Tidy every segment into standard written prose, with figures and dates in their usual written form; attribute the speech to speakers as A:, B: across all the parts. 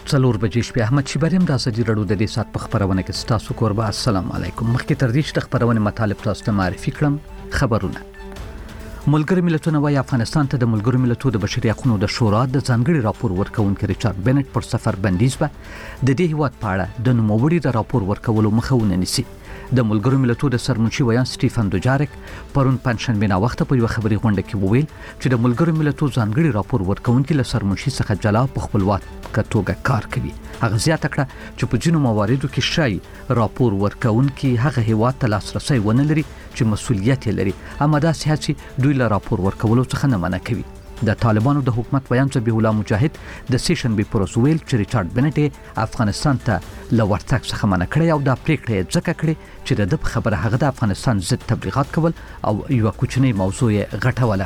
A: څلور بجې شپې احمد شیبریم د ازادي راډیو د دې سات په خبرونه کې ستاسو کوربه السلام علیکم. مخکې تر دې چې د خبرونه مطالب تاسو ته معرفي کړم خبرونه. ملګری ملتونه وايي افغانستان ته د ملګری ملتونو د بشري حقوقو د شورا د ځانګړي راپور ورکونکي ریچارډ بنټ پر سفر بندیز به د دې هیواد په اړه د نوموړي د راپور ورکولو مخه ونیسي. د ملګری ملتونو د سرمنشي ویان سټیفن دوجارک پرون پنځشنبه نا وخت په یو خبري غونډه کې وویل چې د ملګری ملتونو ځانګړي راپور ورکونکي له سرمنشي څخه جلا په خپلواک توګه کار کوي. هغه زیاته کړه چې په جنو مواردو کې شای راپور ورکونکي هغه هیواد ته لاسرسي ونه لري چې مسؤلیت لري، اما دا سیاسي دوی له راپور ورکولو څخه نه منع کوي. د طالبانو د حکومت ویان ذبیح الله مجاهد د سیشن بي پروسویل چې ریچارډ بنټ افغانستان ته له ورتګ څخه منع کړی او دا پریکړه ځکه کړې چې د خبره هغه د افغانستان ضد تبلیغات کول او یو کوچنی موضوع غټوله.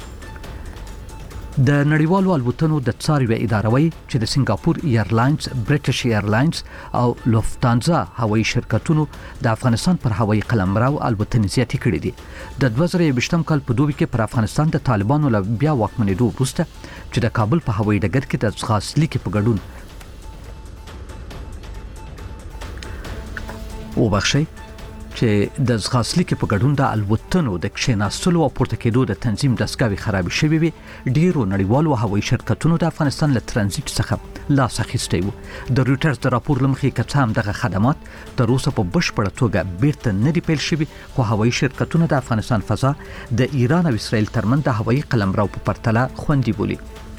A: د نړیوالو الوتنو د څاروي اداره وایي چې د سنگاپور ایرلاینز، برټش ایرلاینز او لوفتانزا هوایي شرکتونو د افغانستان پر هوایي قلمرو الوتنې زیاتې کړې دي. د 2020 کال په دوبي کې پر افغانستان د طالبانو له بیا واکمنېدو وروسته چې د کابل په هوایي ډګر کې د ځغاسلیک په ګډون چې د ځغاسلیک په ګډون د الوتنو د کښیناستلو او پورته کېدو د تنظیم دستګاوې خراب شوې وي، ډیرو نړیوالو هوایي شرکتونو د افغانستان له ترانزیت څخه لاس اخیستی وو. د رويټرز د راپور لمخې کڅ هم دغه خدمات تر اوسه په بشپړه توګه بیرته نه دی پیل شوي، خو هوایي شرکتونه د افغانستان فضا د ایران او اسرائیل ترمن د هوایي قلمرو په پرتله خوندي بولي.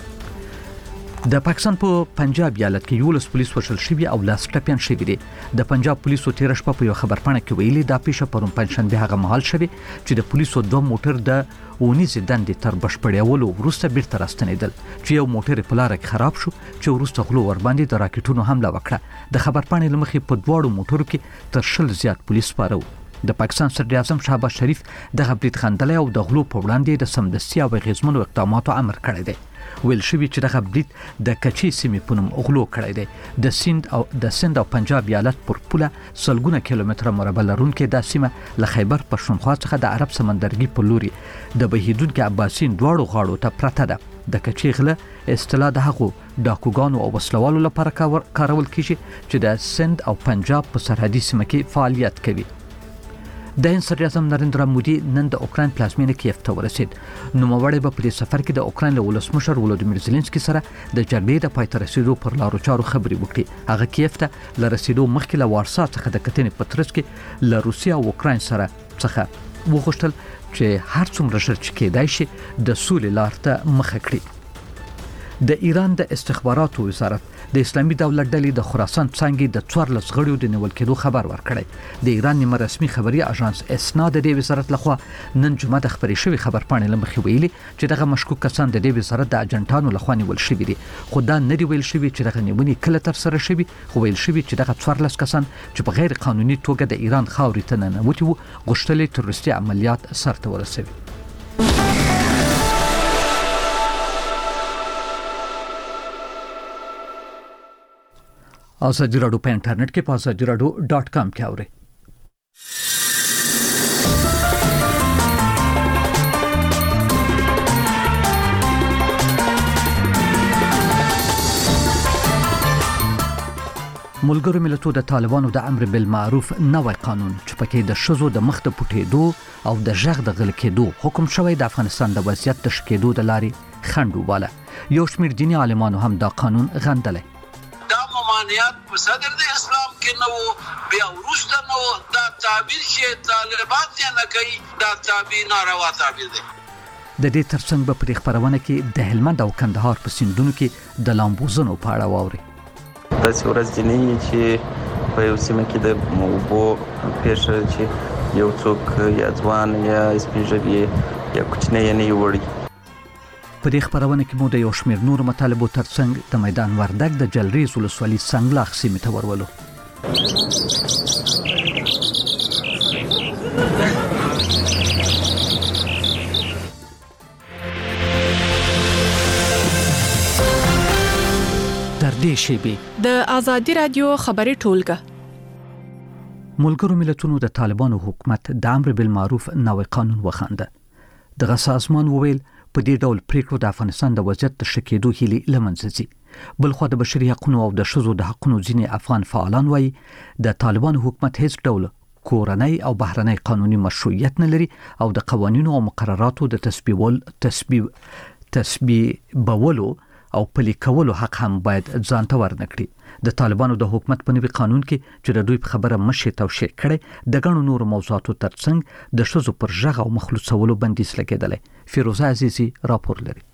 A: د پاکستان په پنجاب ایالت کې 11 پولیس وژل شوي او لاس ټپيان شوي دي. د پنجاب پولیسو تیر شپه په یو خبرپاڼه کې ویلي دا پیښه پرون پنځشنبه هغه مهال شوه چې د پولیسو دوه موټر د اونیز دندې تر بشپړیولو وروسته بیرته راستنیدل چې یو موټر په لار کې خراب شو چې وروسته غلو ور باندې د راکټونو حمله وکړه. د خبرپاڼې لمخې په دواړو موټرو کې تر 100 زیات پولیس سپاره وو. د پاکستان صدر اعظم شهباز شریف د غبرید خندلې او د غلو په وړاندې د سمدستي او غیزمنو اقداماتو امر کړی دی. ویل شوی چې د غبرید د کچې سیمې په نوم غلو کړی دی. د سند او پنجاب ایالت پر پوله سلګونه کیلومتره مربع لرونکې د سیمه له خیبر پښتونخوا څخه د عرب سمندرګي په لوري د بهیدونکو عباسین دواړو غاړو ته پرته ده. د کچې غله اصطلاح د هغو ډاکوګانو او وسلوالو لپاره کارول کیږي چې د سند او پنجاب په سرحدي سیمه کې فعالیت کوي. د صدر اعظم نریندرا مودي نن د اوکراین پلازمینه کیف ته ورسید. نوموړی به په دې سفر کې د اوکراین له ولسمشر ولودیمیر زيلنسکي سره د جګړې د پای ته رسیدو پر لارو چارو خبرې وکړي. هغه کیف ته له رسیدو مخکې له وارسا څخه د کتنې په ترڅ کې له روسیا او اوکراین سره څخه وغوښتل چې هر څومره ژر چې کېدای شي د سولې لار ته مخه کړي. د ایران د استخباراتو وزارت د اسلامي دولت ډلې د خراسان څنګه د 14 غړیو د نیول کېدو خبر ورکړی. د ایران نیمه رسمي خبري اژانس اسنا د دې وزارت لخوا نن جمعه د خبري شوی خبرپاڼې لمخې ویلي چې دغه مشکوک کسان د دې وزارت د اجنټانو لخوا نیول شوی دي، خو دا نه دی ویل شوی چې دغه نیونې کله تر سره شوی، خو ویل شوی چې دغه 14 کسان چې په غیر قانوني توګه د ایران خاورې ته ننوتي وو غوښتلې تروریستي عملیات سرته ورسوي. ازادي راډیو په انټرنیټ کې په azadiradio.com کې اورئ. ملګرو ملتونو د طالبانو د امر بالمعروف نوې قانون چې پکې د شذو د مخ د پټېدو او د ژغ د غل کېدو حکم شوی د افغانستان د وضعیت د شکېدو د لارې خنډ وباله. یو شمېر دیني عالمانو هم دا قانون غندلی.
B: ممانعت په صدر د اسلام کې نه وو، بیا وروسته نه وو. دا تعبیر چې طالبان یې نه کوي دا تعبیر ناروا تعبیر دی.
A: د دې ترڅنګ به په خبرونه کې د هلمند او کندهار په سیندونو کې د لامبوزنو په اړه واوري.
C: داسې ورځ دی چې په یو سیمه کې د موبو پیښه چې یو څوک یا ځوان یا سپینږیری یا کوچنی نه وړي.
A: په دې خبرونه کې مو د یو شمېر نور مطالبو ترڅنګ د میدان وردګ د جلریز ولسوالۍ سنگلاخ سیمې ته ورولو. تر دې شیبې
D: د ازادي رادیو خبري ټولګه.
A: ملګرو ملتونو د طالبانو حکومت د امر بالمعروف نوې قانون وخانده. دغه سازمان وویل په دې ډول پریکړو د افغانستان د وضعیت د شکېدو هیلې لمنځه ځي. بلخو د بشري حقوقو او د ښځو د حقوقو ځینې افغان فعالان وایي د طالبانو حکومت هیڅ ډول کورنۍ او بهرنۍ قانوني مشروعیت نه لري او د قوانینو او مقرراتو د تسبیبولو او پلي کولو حق هم باید ځان ته ورنکړي. د طالبانو د حکومت په نوي قانون کې چې د دوی په خبره مشي توشیح کړي د غنو نور موضوعاتو ترڅنګ د ښځو پر ژغ او مخلوصولو بندیز لګیدلی. فیروزه عزیزی راپور لري.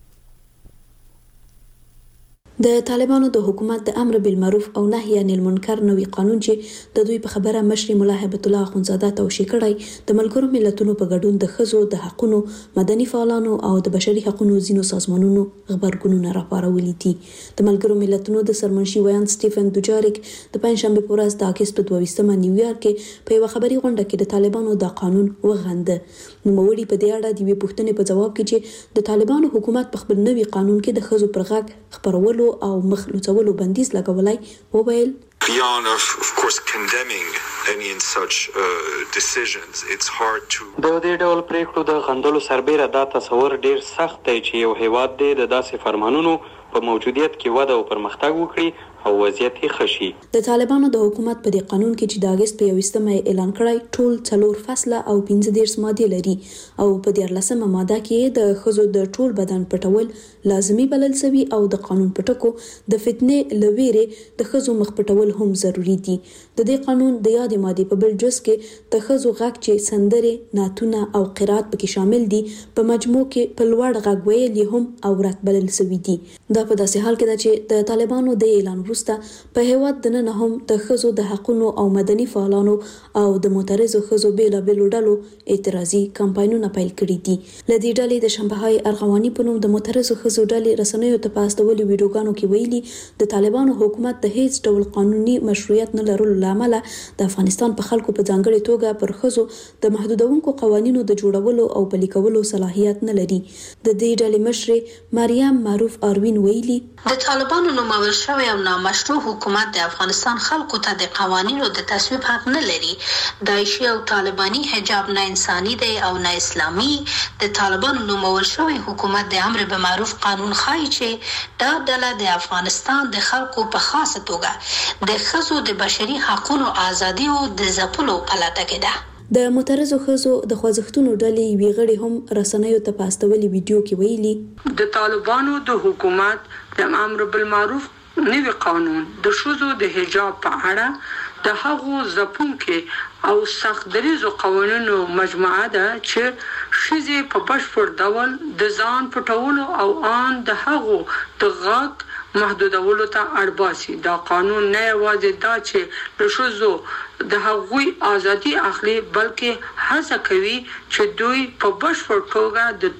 E: د طالبانو د حکومت د امر بالمعروف او نهي عن المنکر نوې قانون چې د دوی په خبره مشر مولا هیبت الله اخونزاده توشیح کړی د ملګرو ملتونو په ګډون د ښځو د حقوقو مدني فعالانو او د بشري حقوقو ځینو سازمانونو خبرګونونه راپارولي دي. د ملګرو ملتونو د سرمنشي ویان سټیفن دوجاریک د پنځشنبه په ورځ د اگست په 22مه نیویارک کې په یو خبري غونډه کې د طالبانو د قانون وغنده. نوموړي په دې اړه د یوې پوښتنې په جواب کې چې د طالبانو حکومت په خپل نوي قانون کې د ښځو پر غږ خبرولو او مخلوصولو بندیز لګولای وویل
F: Beyond of course condemning any and such decisions, it's hard to
G: د دې ډول پریکړو د غندلو سربېره دا تصور ډیر سخت دی چې یو هیواد دی د داسې فرمانونو په موجودیت کې وده او پرمختګ وکړي او وضعیت یې ښه شي. د طالبانو د حکومت په دې قانون کې چې د اگست په 21مه اعلان کړی ټول 4 فصله او 15 ماده لري او په 14مه ماده کې د ښځو د ټول بدن پټول لازمي بلل شوی او د قانون پټکو د فتنې لويره د ښځو مخ پټول هم ضروری دي. د دې قانون د یادې ماده په بل جز کې د ښځو غږ چې سندره ناتونه او قرات پکې شامل دي په مجموع کې په لوړ غږ ویل هم عورت بلل شوی دي. دا په داسې حال کې ده چې د طالبانو د اعلان وروسته په هیواد د نن هم د ښځو د حقوقو او مدني فعالانو او د معترضو ښځو بیلابېلو ډلو اعتراضي کمپاینونه پیل کړي دي. لدې ډلې د شنبه‌های ارغواني په نوم د معترضو ښځو ډلې رسنیو ته په استولو ویډیوګانو کې ویلي د طالبانو حکومت د هیڅ ډول قانوني مشروعیت نه لرلو لامل د افغانستان په خلکو په ځانګړي توګه پر ښځو د محدودونکو قوانینو د جوړولو او پلي کولو صلاحیت نه لري. د دې ډلې مشر مریم معروف اروین ویلي
H: د طالبانو نومول شوی او نامشروع حکومت د افغانستان خلکو ته د قوانینو د تصویب حق نه لري. داعشي او طالباني حجاب نه انساني دی او نه اسلامي. د طالبانو نومول شوی حکومت د امر بالمعروف قانون خای چې دا ډله د افغانستان د خلکو په خاصه توګه د ښځو د بشري حقوقو ازادي او د ځپلو په لټه کې ده.
E: د معترضو ښځو د خوځښتونو ډلې یوې غړي هم رسنیو ته په استولي ویډیو کې ویلي
I: د طالبانو د حکومت د امر بالمعروف نوی قانون د ښځو د حجاب په اړه د هغو ځپونکو او سخت دریزو قوانینو مجموعه ده چې ښځې په بشپړ ډول د ځان پټولو او ان د هغو د غږ محدودولو ته اړباسي. دا قانون نه یوازې دا چې له ښځو د هغوی ازادي اخلي بلکې هڅه کوي چې دوی په بشپړ توګه د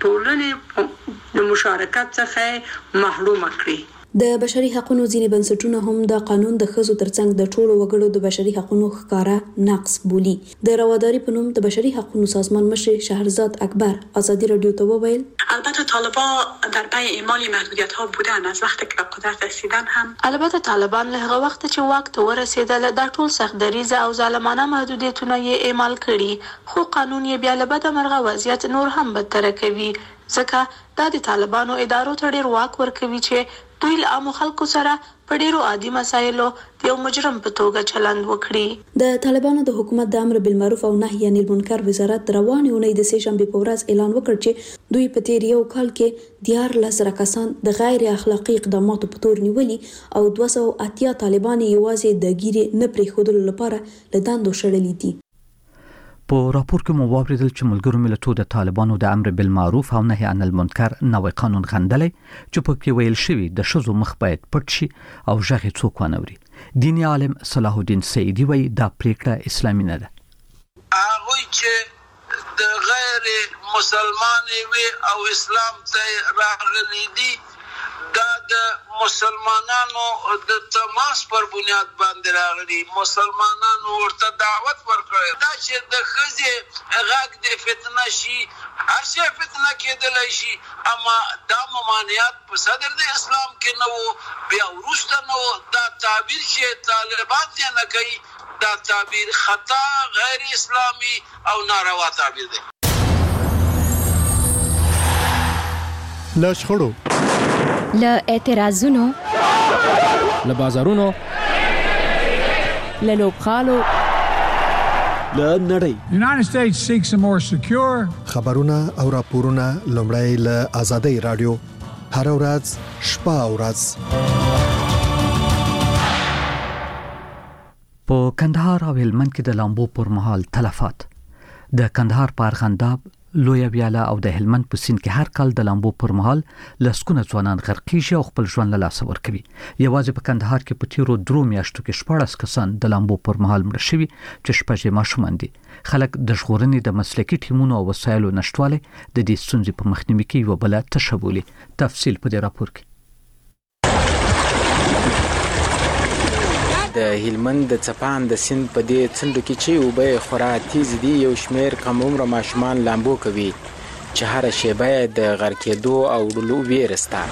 I: ټولنې د مشارکت څخه محروم کړي.
E: د بشري حقوقو ځینې بنسټونه هم د قانون د ښځو ترڅنګ د ټولو وګړو د بشري حقوقو ښکارا نقض بولي. د رواداري په نوم د بشري حقوقو سازمان مشر شهرزاد اکبر ازادي رادیو ته وویل
J: البته طالبان در پی اعمال محدودیت‌ها بودن از وقتی که به قدرت رسیدن هم.
H: البته طالبان له هغه وخت چې واک ته ورسېدل د ټول سخت دریزه او ظالمانه محدودیتونه یې اعمال کړي خو قانون یې بیا له بده مرغه وضعیت نور هم بدتر کوي ځکه دا د طالبانو ادارو ته ډیر واک ورکوي چې دوی له عامو خلکو سره په ډیرو عادي مسایلو یو مجرم په توګه چلند وکړي.
E: د طالبانو د حکومت د امر بالمعروف او نهي عن المنکر وزارت روانې اونۍ د سه شنبه په ورځ اعلان وکړ چې دوی په تیر یو کال کې 14 کسان د غیر اخلاقی اقداماتو په تور نیولي او 280 طالبان یوازې د ګیرې نه پریښودلو لپاره له دندو شړلي دي.
A: په راپور کې مو واوریدل چې ملګرو ملتونو د طالبانو د امر بالمعروف او نهي عن المنکر نوې قانون غندلی چې په کې ویل شوی د ښځو مخ باید پټ شي او ژغ یې څوک ونه اوري. دیني عالم صلاح الدین سیدی وایي دا پریکړه اسلامي نه ده.
B: هغوی چې د غیر مسلمان وي او اسلام ته راغلي دي دا د مسلمانانو د تماس پر بنیاد باندې راغلي. مسلمانانو ورته دعوت ورکړي دا چې د ښځې غږ د فتنه شي هر شي فتنه کېدلی شي اما دا ممانعات په صدر د اسلام کې نه وو بیا وروسته نه وو. دا تعبیر چې طالبان یې نه کوي دا تعبیر خطا غیر اسلامي او ناروا تعبیر دی.
K: لا شخړو له اعتراضونو،
L: له بازارونو،
D: له لوبغالو،
L: له نړۍ.
M: United States seeks a more secure.
N: خبرونه او راپورونه لومړی له آزادۍ رادیو هر ورځ شپه او ورځ
A: په کندهار او هلمند کې د لامبو پر مهال تلفات. د کندهار په ارغنداب، لوی ویاله او د هلمند په سیند کې هر کال د لامبو پر مهال لسکونه ځوانان غرق کیږي او خپل ژوند له لاسه ورکوي. یوازې په کندهار کې په تیرو 3 میاشتو کې 14 کسان د لامبو پر مهال مړ شوي چې 6 ماشومان دي. خلک د ژغورنې د مسلکي ټیمونو او وسایلو نشټواله د دې ستونزې په مخنیوي کې یو بل تشبولي. تفصیل په دې راپور کې.
O: د هلمند د چپان د سیند په دې څنډو کې چې اوبه خورا تیز دي، یو شمیر کم عمره ماشومان لامبو کوي چې هر شیبه د غرق کېدو او ډلو ویره سته.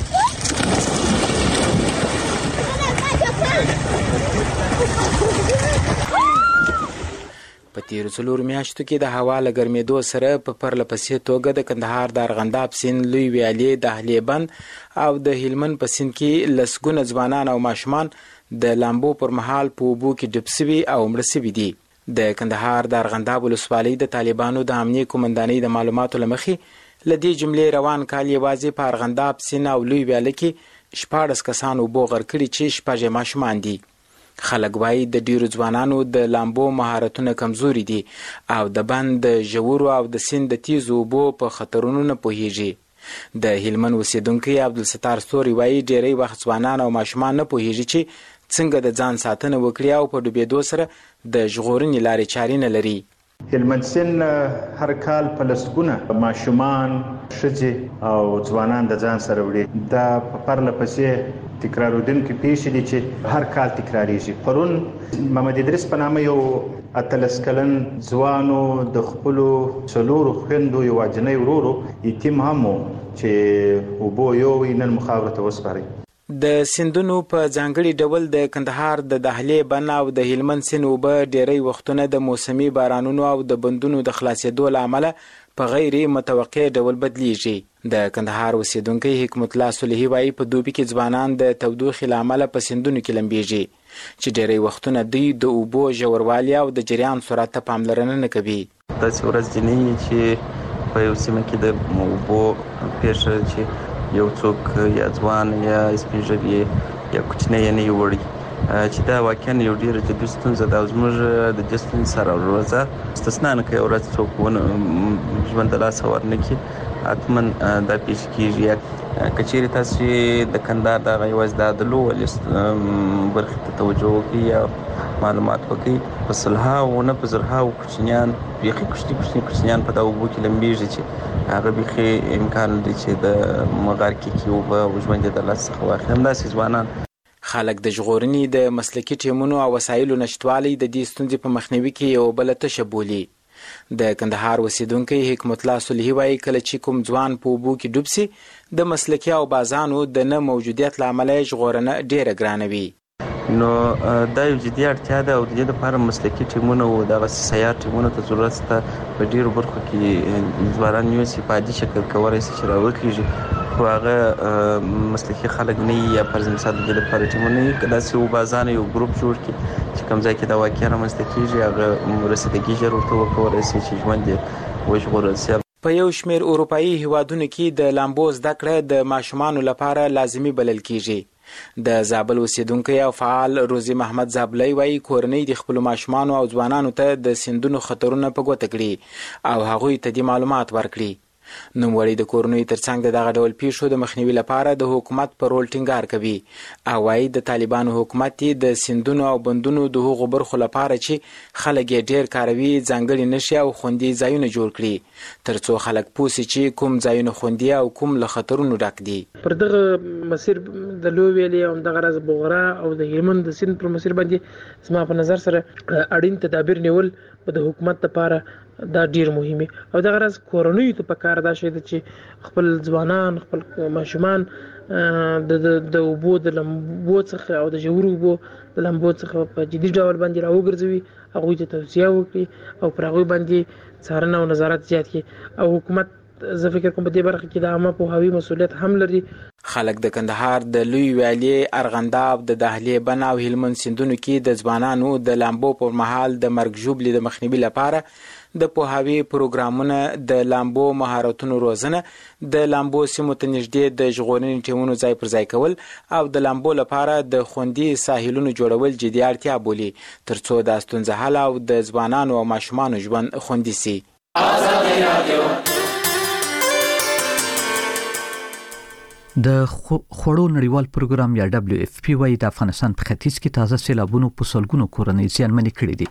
O: په تیرو 4 میاشتو کې د هوا له ګرمېدو سره په پرله پسې توګه د کندهار د ارغنداب سیند، لوی ویالې، د اهلیه بند او د هلمند په سیند کې لسګونه ځوانان او ماشومان د لامبو پر مهال په اوبو کې ډوب شوي او مړه شوي دي. د کندهار د ارغنداب ولسوالۍ د طالبانو د امنیه قومندانۍ د معلوماتو له مخې له دې جملې روان کال یوازې په ارغنداب سیند او لوی ویاله کې 14 کسان اوبو غرق کړي چې 6 ماشومان دي. خلک وایي د ډیرو ځوانانو د لامبو مهارتونه کمزوري دي او د بند د ژورو او د سیند د تیزو اوبو په خطرونو نه پوهیږي. د هلمند اوسیدونکي عبدالستار ستوري وایي ډیری وخت ځوانان او ماشومان نه پوهیږي چې څنګه د ځان ساتنه وکړي او په ډوبېدو سره د ژغورنې لارې چارې نه لري.
P: هلمند سیند هر کال په لسګونه ماشومان، ښځې او ځوانان د ځان سره وړي. دا په پرله پسې تکرارېدونکې پیښې دي چې هر کال تکراریږي. پرون محمد ادریس په نامه یو 18 کلن ځوانو د خپلو 4 خویندو یو اجنې ورورو یتیم هم چې اوبو یووي نن مخاورو ته وسپاري.
O: د سیندونو په ځانګړي ډول د کندهار د دهلې بند او د هلمند سیند اوبه ډیری وختونه د موسمي بارانونو او د بندونو د خلاصېدو له امله په غیر متوقع ډول بدلیږي. د کندهار اوسیدونکي حکمت الله صلیحي وایي په دوبي کې ځوانان د تودوخې له امله په سیندونو کې لمبېږي چې ډیری وختونه دوی د اوبو ژوروالي او د جریان سرعت ته پاملرنه نه کوي.
C: داسې ورځ دي نه چې په یو سیمه کې د اوبو پیښه چې یو څوک یا ځوان یا سپینږیری یا کوچنی یا نه وړي چې دا واقعا یو ډېر جدي ستونزه ده. زموږ د دې ستونزې سره ورځه استثنا نه کوي. ورځ څوک ژوند د لاسه ورنکړي حتما دا پیښ کېږي. که چیرې تاسو د کندهار دغه یوازې د عدلو برخې ته توجه وکړئ یا معلومات وکړئ، په سلهاوو نه په زرهاوو کوچنیان، بیخي کوچنیان په دغه اوبو کې لمبېږي چې هغه بیخي امکان لري چې د غرقې کې اوبه او ژوند یې د لاسه څخه واخلي. همداسې ځوانان.
O: خلک د ژغورنې د مسلکي ټیمونو او وسایلو نشتوالی د دې ستونزې په مخنیوي کې یو بل تشه بولي. د کندهار اوسیدونکي حکمت الله صلیحي وایي کله چې کوم ځوان په اوبو کې ډوب سي د مسلکي او بازانو د نه موجودیت له امله ژغورنه ډیره ګرانه وي.
C: نو دا یو جدي اړتیا ده او د دې لپاره مسلکي ټیمونه او دغه سیار ټیمونه ته ضرورت شته. په ډیرو برخو کې ځوانان یو په عادي شکل کولی شي چې راوکړي، خو هغه مسلکي خلک نه یا فرض مثال د دې لپاره ټیمونه نه که داسې وبازانه یو ګروپ جوړ کړي چې کوم ځای کې دا واقعا رامنځته کېږي هغه رسیدګي ژر ورته وکولی شي چې ژوند یې وژغورل شي.
O: په یو شمیر اروپایي هیوادونو کې د لامبو زده کړه د ماشومانو لپاره لازمي بلل کېږي. د زابل اوسیدونکی او فعال روزي محمد زابلی وایي کورنۍ د خپلو ماشومانو او ځوانانو ته د سیندونو خطرونه په ګوته کړي او هغوی ته د معلومات ورکړي. نوموړی د کورنیو ترڅنګ د دغه ډول پیښو د مخنیوي لپاره د حکومت پر رول ټینګار کوي او وایي د طالبانو حکومت د سیندونو او بندونو د هغو برخو لپاره چې خلک یې ډیر کاروي ځانګړي نښې او خوندي ځایونه جوړ کړي ترڅو خلک پوه سي چې کوم ځایونه خوندي او کوم له خطرونو ډک دي.
Q: پر دغه مسیر د لوی ویالې او دغه راز بوغرا او د هلمند د سیند پر مسیر باندې زما په نظر سره اړین تدابیر نیول د حکومت لپاره دا ډیر مهمه او دغه راز کورنۍ ته پکار دا شي چې خپل ځوانان خپل ماشومان د اوبو د لمبو څخه او د ژورو اوبو د لمبو څخه په جدي ډول باندې راوګرځوي، هغوی ته توصیه وکړي او پر هغوی باندې څارنه او نظارت زیات کړي او حکومت زه فکر کوم په دې برخه کې د عامه پوهاوي مسؤلیت هم لري.
O: خلک د کندهار د لوی ویالې، ارغنداب، د دهلې بند او هلمند سیندونو کې د ځوانانو د لامبو پر مهال د مرګ ژوبلې د مخنیوي لپاره د پوهاوي پروګرامونه، د لامبو مهارتونو روزنه، د لامبو سیمو ته نږدې د ژغورنې ټیمونو ځای پر ځای کول او د لامبو لپاره د خوندي ساحلونو جوړول جدي اړتیا بولي ترڅو د ستونزه حل او د ځوانانو او ماشومانو ژوند خوندي سي.
A: د خوړو نړیوال پروګرام یا WFP وايي د افغانستان په ختیځ کې تازه سیلابونو په سلګونو کورنۍ زیانمنې کړې دي.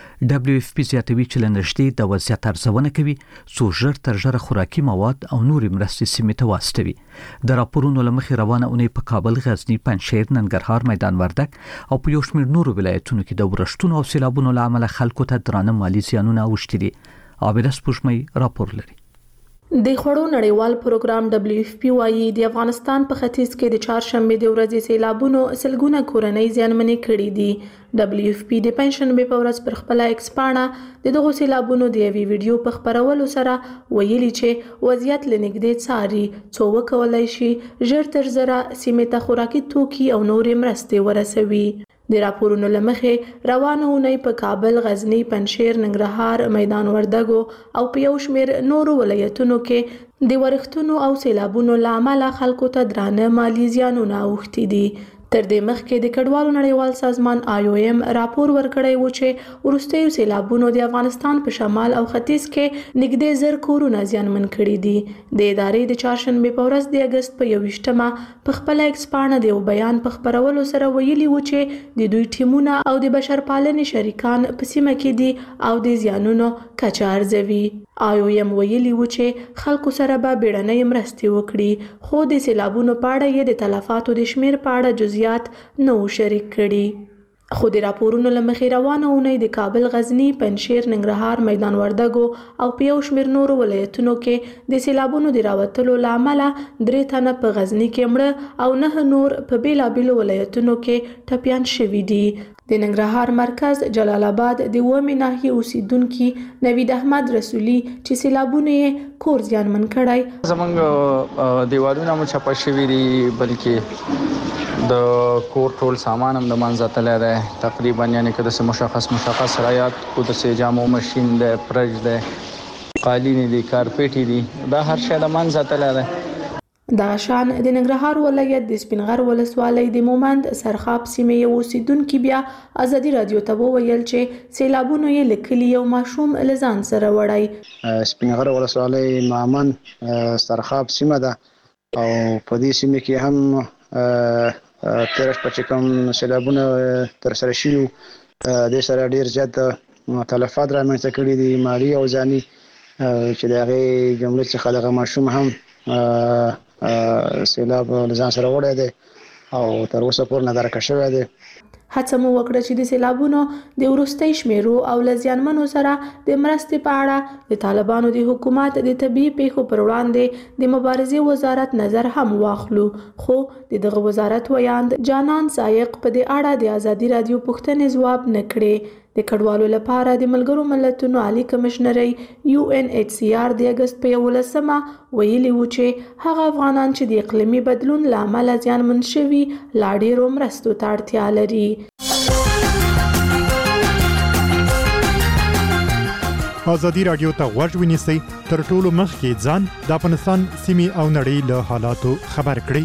A: WFP زیاتوي چې لنرشتي د وضعیت ارزونه کوي څو ژر تر ژره خوراکي مواد او نورې مرستې سیمې ته واستوي. د راپورونو لمخې روانه اونۍ په کابل، غزنی، پنجشیر، ننګرهار، میدان وردګ او په یو شمېر نورو ولایتونو کې د ورښتونو او سیلابونو له امله خلکو ته درانه مالی زیانونه اوښتي دي. عابده سپوږمۍ راپور لري.
D: د خوړو نړیوال پروګرام WFP وايي د افغانستان په ختیځ کې د چهارشنبه د ورځې سیلابونو سلګونه کورنۍ زیانمنې کړې دي. WFP د پنځشنبه په ورځ پر خپل ایکس پاڼه دغه سیلابونو د یوې ویډیو په خبرولو سره ویلي چې وضعیت لنګدې څاري څو وکولای شي ژر تر ژره سیمې ته خوراکي توکي او نورې مرستې ورسوي. د راپورونو لمخې روانه اونۍ په کابل، غزنی، پنجشیر، ننګرهار، میدان وردګ او په یو شمېر نورو ولایتونو کې د ورښتونو او سیلابونو له امله خلکو ته درانه مالی زیانونه اوښتي دي. تر دې مخکې د کډوالو نړیوال سازمان IOM راپور ورکړی و چې وروستیو سیلابونو د افغانستان په شمال او ختیځ کې نږدې 1000 کورونه زیانمن کړي دي. د ادارې د چهارشنبه په ورځ د اگست په 21مه په خپل ایکس پاڼه د یو بیان په خبرولو سره ویلي و چې د دوی ټیمونه او د بشرپالنې شریکان په سیمه کې دي او د زیانونو کچه ارزوي. IOM ویلي و چې خلکو سره به بیړنۍ مرستې وکړي، خو د سیلابونو په اړه یې د تلفاتو د شمیر په اړه جزئیات نو شریک کړي. خو د راپورونو لمخې روانه اونۍ د کابل، غزنی، پنجشیر، ننګرهار، میدان وردګ او په یو شمېر نورو ولایتونو کې د سیلابونو د راوتلو له امله 3 تنه په غزنی کې مړه او 9 نور په بیلابیلو ولایتونو کې ټپیان شوي دي. د ننګرهار مرکز جلال آباد د ومې ناحیې اوسیدونکي نوید احمد رسولي چې سیلابونه یې کور زیانمن کړی.
K: زمونږ دیوالونه مو چپه شوي دي، بلکې د کور ټول سامان هم د منځه تللی دی تقریبا، یعنی که داسې مشخص رایات کو داسې جامو ماشین دی، فرج دی، قالینې دي، کارپېټې دي، دا هر شی د منځه تللی دی.
D: دا شان د ننګرهار ولایت د سپینغر ولسوالۍ د مومند سرخاب سیمې یو اوسیدونکي بیا ازادي رادیو ته وویل چې سیلابونو یې له کلي یو ماشوم له ځان سره وړی.
R: سپینغر ولسوالۍ مومند سرخاب سیمه ده او په دې سیمه کې هم تر شپه کوم سیلابونه تر سره شوي د سره ډیر زیات تلفات رامنځته کړي دي، مالي او ځاني، چې د هغې جملې څخه دغه ماشوم هم سیلاب ځان سره وړی دی او تر اوسه پورې نادرکه شوی دی.
D: هڅه مو وکړه چې د سیلابونو د وروستي شمیرو او له زیانمنو سره د مرستې په اړه د طالبانو د حکومت د طبيعي پیښو پر وړاندې د مبارزې وزارت نظر هم واخلو، خو دغه وزارت ویاند جانان سایق په دې اړه د ازادي رادیو پوښتنې ځواب نه کړي. د کډوالو لپاره د ملګرو ملتونو عالی کمشنري UNHCR د اگست په 11مه ویلي و چې هغه افغانان چې د اقلیمي بدلون له امله زیانمن شوي لا ډېرو مرستو ته اړتیا لري.
S: ازادي رادیو ته غوږ ونیسئ، تر ټولو مخکې ځان د افغانستان سیمې او نړۍ له حالاتو خبر کړئ.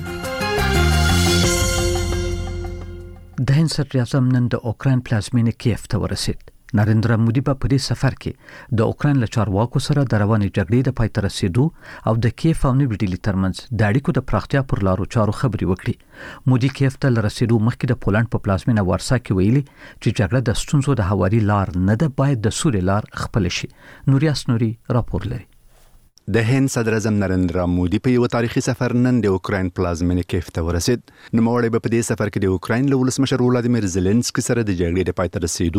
A: د هند صدر اعظم نن د اوکراین پلازمینې کیف ته ورسید. نریندرا مودي په دې سفر کې د اوکراین له چارواکو سره د روانې جګړې د پای ته رسیدو او د کیف او نوې ډیلي ترمنځ د اړیکو د پراختیا پر لارو چارو خبرې وکړي. مودي کیف ته رسیدو مخکې د پولند په پلازمینه وارسا کې ویلي چې جګړه د ستونزو د هواري لار نه ده، باید د سولې لار خپل شي. نوریاس نوري راپور لري.
T: د هند صدر اعظم نریندرا مودي په یو تاریخي سفر نن د اوکراین پلازمینې کیف ته ورسید. نوموړی په دې سفر کې د اوکراین له ولسمشر ولادیمیر زيلنسکي سره د جګړې د پای ته رسیدو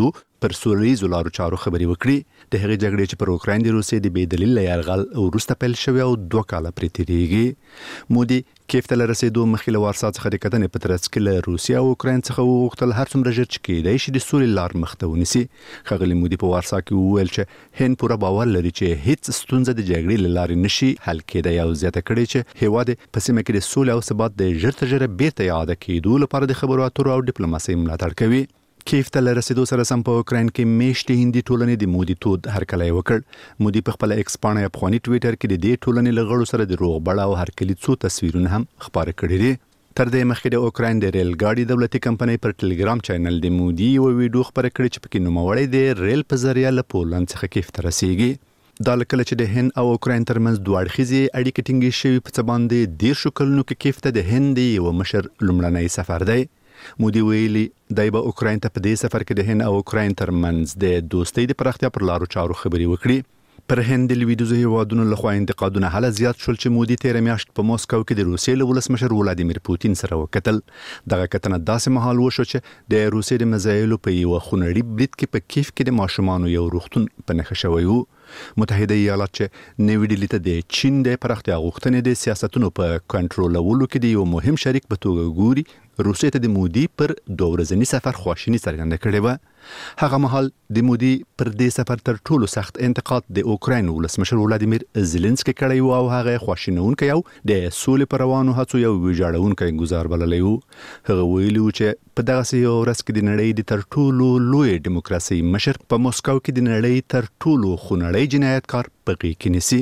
T: پر سولهییزو لارو چارو خبرې وکړي. د هغې جګړې چې پر اوکراین د روسیې د بېدلیل له یرغل وروسته پیل شوې او 2 کاله پرې تېرېږي. مودي کیف ته له رسېدو مخکې له وارسا څخه د کتنې په ترڅ کې له روسیې او اوکراین څخه وغوښتل هر څومره ژر چې کېدای شي د سولې لار مخ ته ونیسي. ښاغلي مودي په وارسا کې وویل چې هند پوره باور لري چې هیڅ ستونزه د جګړې له لارې نشي حل کېدای او زیاته کړې چې هېواد یې په سیمه کې د سولې او ثبات د ژر تر ژره بېرته یاده کېدو لپاره د خبرو اترو او ډیپلوماسۍ ملاتړ کوي. کیف ته له رسېدو سره سم په اوکراین کې میشتې هندي ټولنې د مودي تود هرکلی وکړ. مودي په خپله ایکس پاڼه افغاني ټویټر کې د دې ټولنې له غړو سره د روغبړ او هرکلي څو تصویرونه هم خپاره کړي دي. تر دې مخکې د اوکراین د ریل ګاډي دولتي کمپنۍ پر ټلګرام چینل د مودي یو ویډیو خپاره کړې چې پکې نوموړی د ریل په ذریعه له پولند څخه کیف ته رسیږي. دا کله چې د هند او اوکراین ترمنځ دوه اړخیزې اړیکې ټینګې شوي په څه باندې 10 کلونو کې کیف ته د هند یو مشر لومړنی سفر دی. مودي ویلي دی به اوکراین ته په دې سفر کې د هند او اوکراین ترمنځ د دوستۍ د پراختیا پر لارو چارو خبرې وکړي. پر هند د لویدیځو هیوادونو لخوا انتقادونه هله زیات شول چې مودي تېره میاشت په موسکو کې د روسیې له ولسمشر ولادیمیر پوتین سره وکتل. دغه کتنه داسې مهال وشو چې د روسیې د مزایلو په یوه خونړي برید کې په کیف کې د ماشومانو یو روغتون په نښه شوی و. متحده ایالات چې نوې ډیلي ته د چین د پراختیا غوښتنې د سیاستونو په کنټرولولو کې د یو مهم شریک په توګه ګوري، روسیې ته د مودي پر 2 ورځني سفر خواشیني څرګنده کړې وه. هغه مهال د مودي پر دې سفر تر ټولو سخت انتقاد د اوکراین ولسمشر ولادیمیر زيلنسکي کړی و او هغه خواشینونکی او د سولې پر روانو هڅو یو ویجاړونکی ګزار بللی و. هغه ویلي و چې په دغسې یو ورځ کې د نړۍ د تر ټولو لوی دیموکراسۍ مشر په موسکو کې د نړۍ تر ټولو خونړی جنایتکار په غېږ کې نیسي.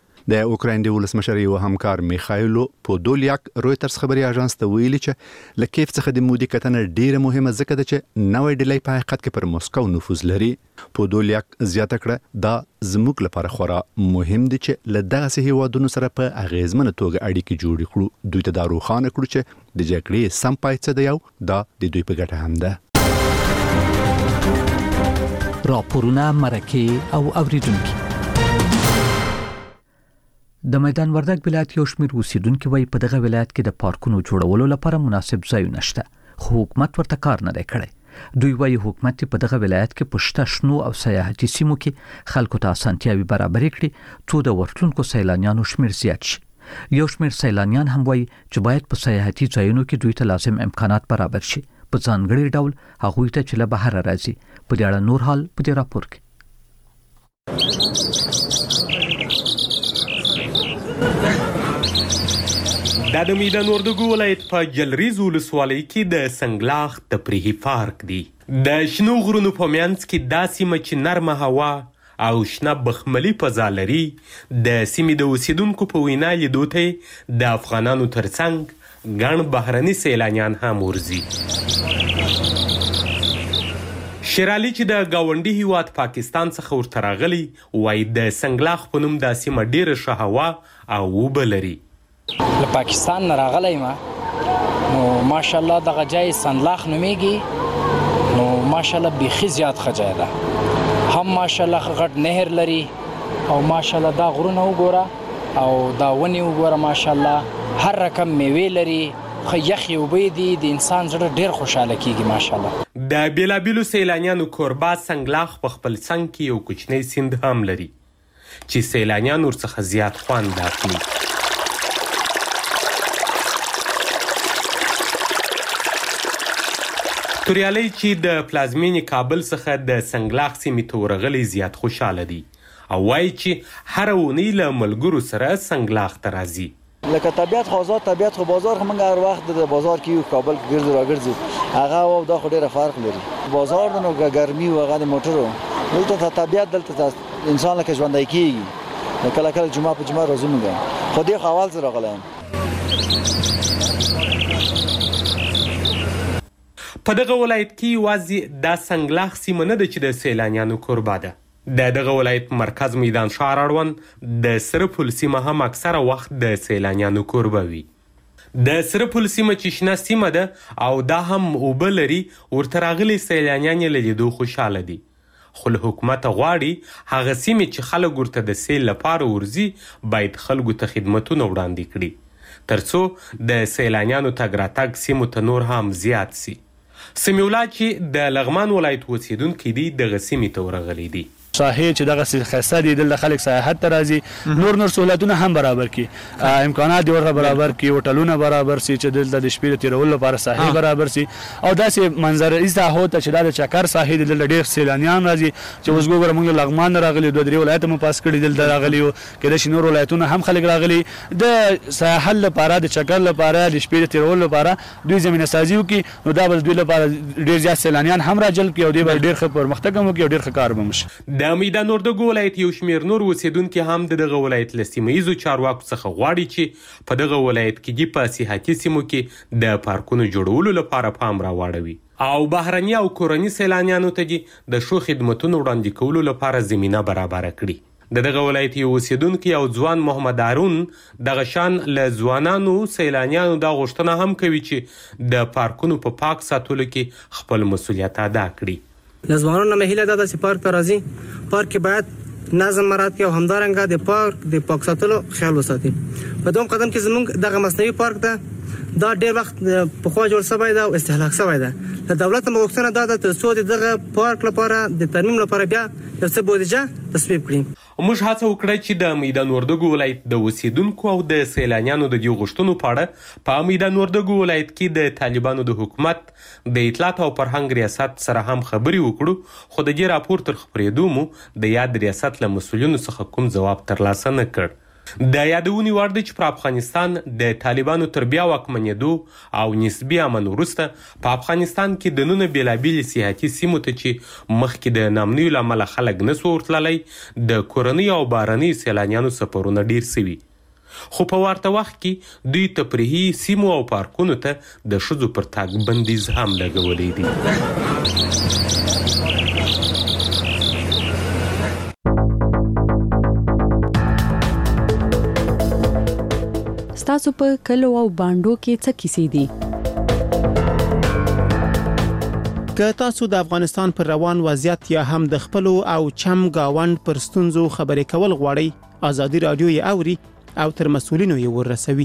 T: د اوکراین د ولسمشر یو همکار میخایلو پودولیاک رویترز خبري اژانس ته ویلي چې له کیف څخه د مودي کتنه ډیره مهمه ځکه ده چې نوې ډیلۍ په حقیقت کې پر موسکو نفوذ لري. پودولیاک زیاته کړه دا زموږ لپاره خورا مهم دي چې له دغسې هیوادونو سره په اغیزمنه توګه اړیکې جوړې کړو. دوی ته دا روښانه کړو چې د جګړې سم پای څه دی او دا د دوی په ګټه هم ده.
A: راپورونه، مرکې او اوریدونکي. د میدان وردګ ولایت یو شمېر اوسیدونکو وایي په دغه ولایت کې د پارکونو جوړولو لپاره مناسب ځایونه شته، خو حکومت ورته کار نه دی کړی. دوی وایي حکومت په دغه ولایت کې په شته شنو او سیاحتي سیمو کې خلکو ته اسانتیاوي برابرې کړي څو د ورتلونکو سیلانیانو شمېر زیات شي. یو شمېر سیلانیان هم وایي چې باید په سیاحتي ځایونو کې دوی ته لازم امکانات برابر شي، په ځانګړي ډول هغوی ته چې له بهر راځي. په دې اړه نور حال په دې راپور کې.
U: د میدان وردګو ولایت په جلریز ولسوالۍ کې د سنگلاخ تفریحي پارک دی. د شنو غرونو په منځ کې دا سیمه چې نرمه هوا او شنه بخملي فضا لري، د سیمې د اوسیدونکو په وینا لیدو ته د افغانانو ترڅنګ ګڼ بهرني سیلانیان هم ورځي. شیرالي چې د ګاونډي هیواد پاکستان څخه ورته راغلی وایي د سنگلاخ په نوم دا سیمه ډیره ښه هوا او اوبه لري.
V: له پاکستان نه راغلی ما، نو ماشاءالله دغه ځای سنگلاخ نومیږي، نو ماشاءالله بیخي زیات ښه ځای ده. هم ماشاءالله غټ نهر لري او ماشاءالله دا غرونه وګوره او دا ونې وګوره، ماشاءالله هر رقم میوې لري، ښه یخې اوبه دي، د انسان زړه ډېر خوشحاله کیږي ماشاءالله.
U: د بیلابیلو سیلانیانو کوربه سنگلاخ په خپل څنګ کې یو کوچنی سیند هم لري چې سیلانیان ورڅخه زیات خوند اخلي. توریالی چې د پلازمینې کابل څخه د سنگلاخ سیمې ته ورغلی زیات خوشحاله دي او وایي چې هره اونۍ له ملګرو سره سنگلاخ ته راځي.
W: لکه طبیعت خو آزاد طبیعت خو بازار خو موږ هر وخت د بازار کې یو کابل کې ګرځو راګرځو، هغه او دا خو ډېره فرق لري. بازار د نو ګرمي او هغه د موټرو دلته طبیعت دلته انسان لکه ژوندی کېږي. کله کله جمعه په جمعه راځو موږ، خو دې خو اول زه راغلی یم.
U: په دغه ولایت کې یوازې دا سنگلاخ سیمه نه ده چې د سیلانیانو کوربه ده. د دغه ولایت مرکز میدان ښار اړوند د سره پل سیمه هم اکثره وخت د سیلانیانو کوربه وي. د سره پل سیمه چې شنه سیمه ده او دا هم اوبه لري، ورته راغلي سیلانیان یې له لیدو خوشحاله دي. خو له حکومته غواړي هغه سیمې چې خلک ورته د سیل لپاره ورځي باید خلکو ته خدمتونه وړاندې کړي تر څو د سیلانیانو تګ راتګ سیمو ته نور هم زیات سي. سمیع الله چې د لغمان ولایت اوسیدونکی دی دغه سیمې ته ورغلی دی.
F: ساحې چې دغه خاصه دي د خلک سیاحت ته راځي نور سہولتونه هم برابر کی امکانات دی ورته برابر کی هوټلونه برابر سي چې د شپې تیرولو لپاره ساحې برابر سي او داسې منظر ایسته هوته چې د چکر ساحې د ډېر سیلانیان راځي چې اوس ګوره موږ لغمان راغلي دوه درې ولایت مو پاس کړي دل راغلي کله چې نور ولایتونه هم خلک راغلي د ساحل لپاره د چکر لپاره د شپې تیرولو لپاره دوی زمينه سازي وکي نو دا بل دوی لپاره ډېر زیات سیلانیان هم راجلب کی او دوی ډېر ښه پرمختګ هم کوي او ډېر ښه کار به وشي.
U: د میدان وردګو ولایت یو شمېر نور اوسیدونکي هم دغه ولایت له سیمه ییزو چارواکو څخه غواړي چې په دغه ولایت کې په سیاحتي سیمو کې د پارکونو جوړولو لپاره پام راواړوي او بهرني او کورني سیلانیانو ته د ښو خدمتونو وړاندې کولو لپاره زمینه برابره کړي. دغه ولایت یو اوسیدونکي او ځوان محمد هارون دغه شان له ځوانانو سیلانیانو دا غوښتنه هم کوي چې د پارکونو په پاک ساتلو کې خپل مسؤلیت ادا کړي.
G: ځوانانو نه هیله ده چې پارک ته راځي پارک کې باید نظم مراعات کړي او همدارنګه د پارک د پاک ساتلو خیال وساتي. په دوم قدم کې زموږ دغه مصنوعي پارک ده دا ډېر وخت په خوا جوړ شوی ده او استهلاک شوی ده. د دولت مغوښتنه دا ده چې دغه پارک لپاره د ترمیم لپاره بیا یو څه بودیجه تصویب کړي.
U: موږ هڅه وکړه چې د میدان وردګو ولایت د اوسیدونکو او د سیلانیانو د دې غوښتنو په اړه په میدان وردګو ولایت کې د طالبانو د حکومت د اطلاعات او فرهنګ ریاست سره هم خبرې وکړو خو د دې راپور تر خپرېدو مو د یاد ریاست له مسؤلینو څخه کوم ځواب ترلاسه نه کړ. د یادونې وړ دی چې په افغانستان د طالبانو تر بیا واکمنېدو او نسبي امن وروسته په افغانستان کې دننه بېلابېلې سیاحتي سیمو ته چې مخکې د نامنیو له امله خلک نه سو ورتللی د کورنۍ او بهرنیو سیلانیانو سفرونه ډېر سوي خو په ورته وخت کې دوی تفریحي سیمو او پارکونو ته د ښځو پر تګ بندیز هم لګولی دی.
I: تاسو په کلو او باندو کې څه کیسې دي؟
X: که تاسو د افغانستان پر روان وضعیت یا هم د خپلو او چم گاوند پر ستونزو خبرې کول غواړئ ازادي رادیو یې اوري او تر مسؤلینو یې ورسوي.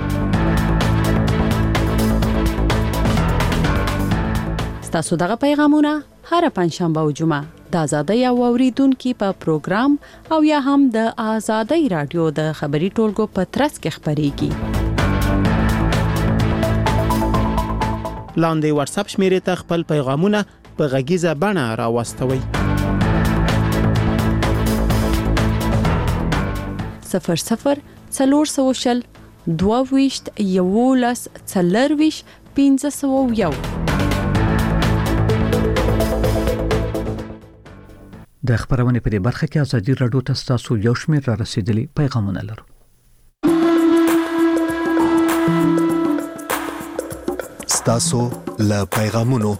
I: تاسو دغه پیغامونه هر پنځشنبه او جمعه د آزادۍ او اوریدونکو په پروګرام او یا هم د آزادۍ رادیو د خبري ټولګو په ترڅ کې خبريږي.
X: لاندې واتس اپ شمیرې ته خپل پیغامونه په غږیزه بڼه راوستوئ.
I: 00 400 22 11 40 501
A: د خبرونې په دې برخه کې ازادي رادیو ته تاسو یو شمېر را رسیدلی پیغامونه لرو.
N: تاسو له پیغامونو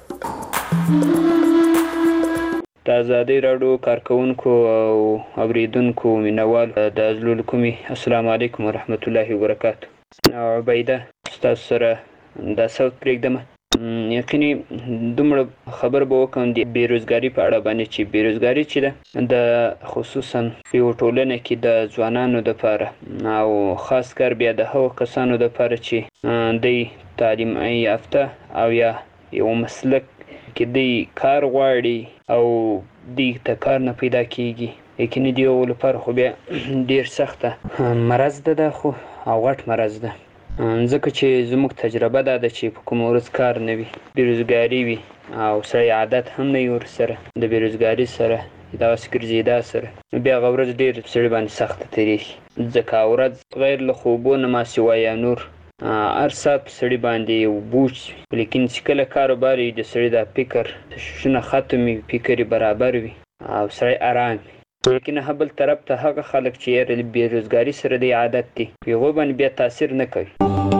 Y: د ازادي رادیو کارکونکو او اوریدونکو مینوال د ازلول کومي السلام علیکم ورحمت الله وبرکاته. عبیده تاسو سره د صوت پرېږدم. یقیني دومره خبر به وکم د بیروزګاری په اړه باندې چې بیروزګاری چې ده د خصوصا په ټولنه کې د ځوانانو لپاره او خاص کر بیا د هغو کسانو لپاره چې د تعلیم یافته او یا یو مسلک کې د کار غواړي او د کار نه پیدا کیږي یقیني دی لپاره خو بیا ډیر سخته مرض ده خو او غټ مرض ده ځکه چې زموږ تجربه ده چې په کوم ورځ کار نه وي بیروزګاری وي او سړی عادت هم نه ور سره د بیروزګاری سره دا سکرزیدا سره بیا غوړز ډیر سړی باندې سخت تاریخ ځکه ورځ غیر له خوبو نه ما سوای نور ارسات سړی باندې بوج لیکن چې کله کاروبار د سړی د فکر شنه ختمي فکر برابر وي او سړی آرام لیکن هبل طرف ته هغه خلک چې بیروزګاری سره د عادت دي پیغو باندې بیا تاثیر نه کوي.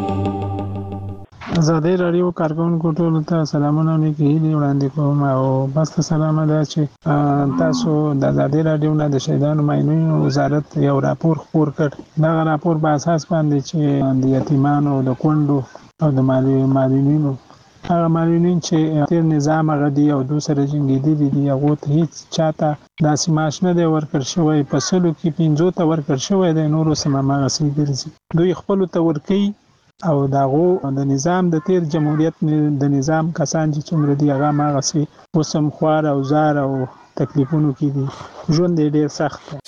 Z: ازادي رادیو کارکونکو ټول ته سلامونه لیکي وړاندې کوم او بس سلام ده چې تاسو د ازادي رادیو نه د شهیدانو ماینونو وزارت یو راپور خپور کړ. دا راپور په اساس باندې چې د یتیمانو د کونډو او د معلولینو هغه معلولین چې تیر نظام غدي او دوسره جنګیدي دي هغه ته هیڅ چاته داسې معاش نه دی ورکړ شوی په سلو کې 50 ته ورکړ شوی دی نورو سم ماغسي ګرځي دوی خپل ته ورکي او داغو د نظام د تیر جمهوریت د نظام کسان چې څومره دي هغه ماغسي وسم خوار او زار او تکلیفونو کې دي ژوند ډېر سخت دی.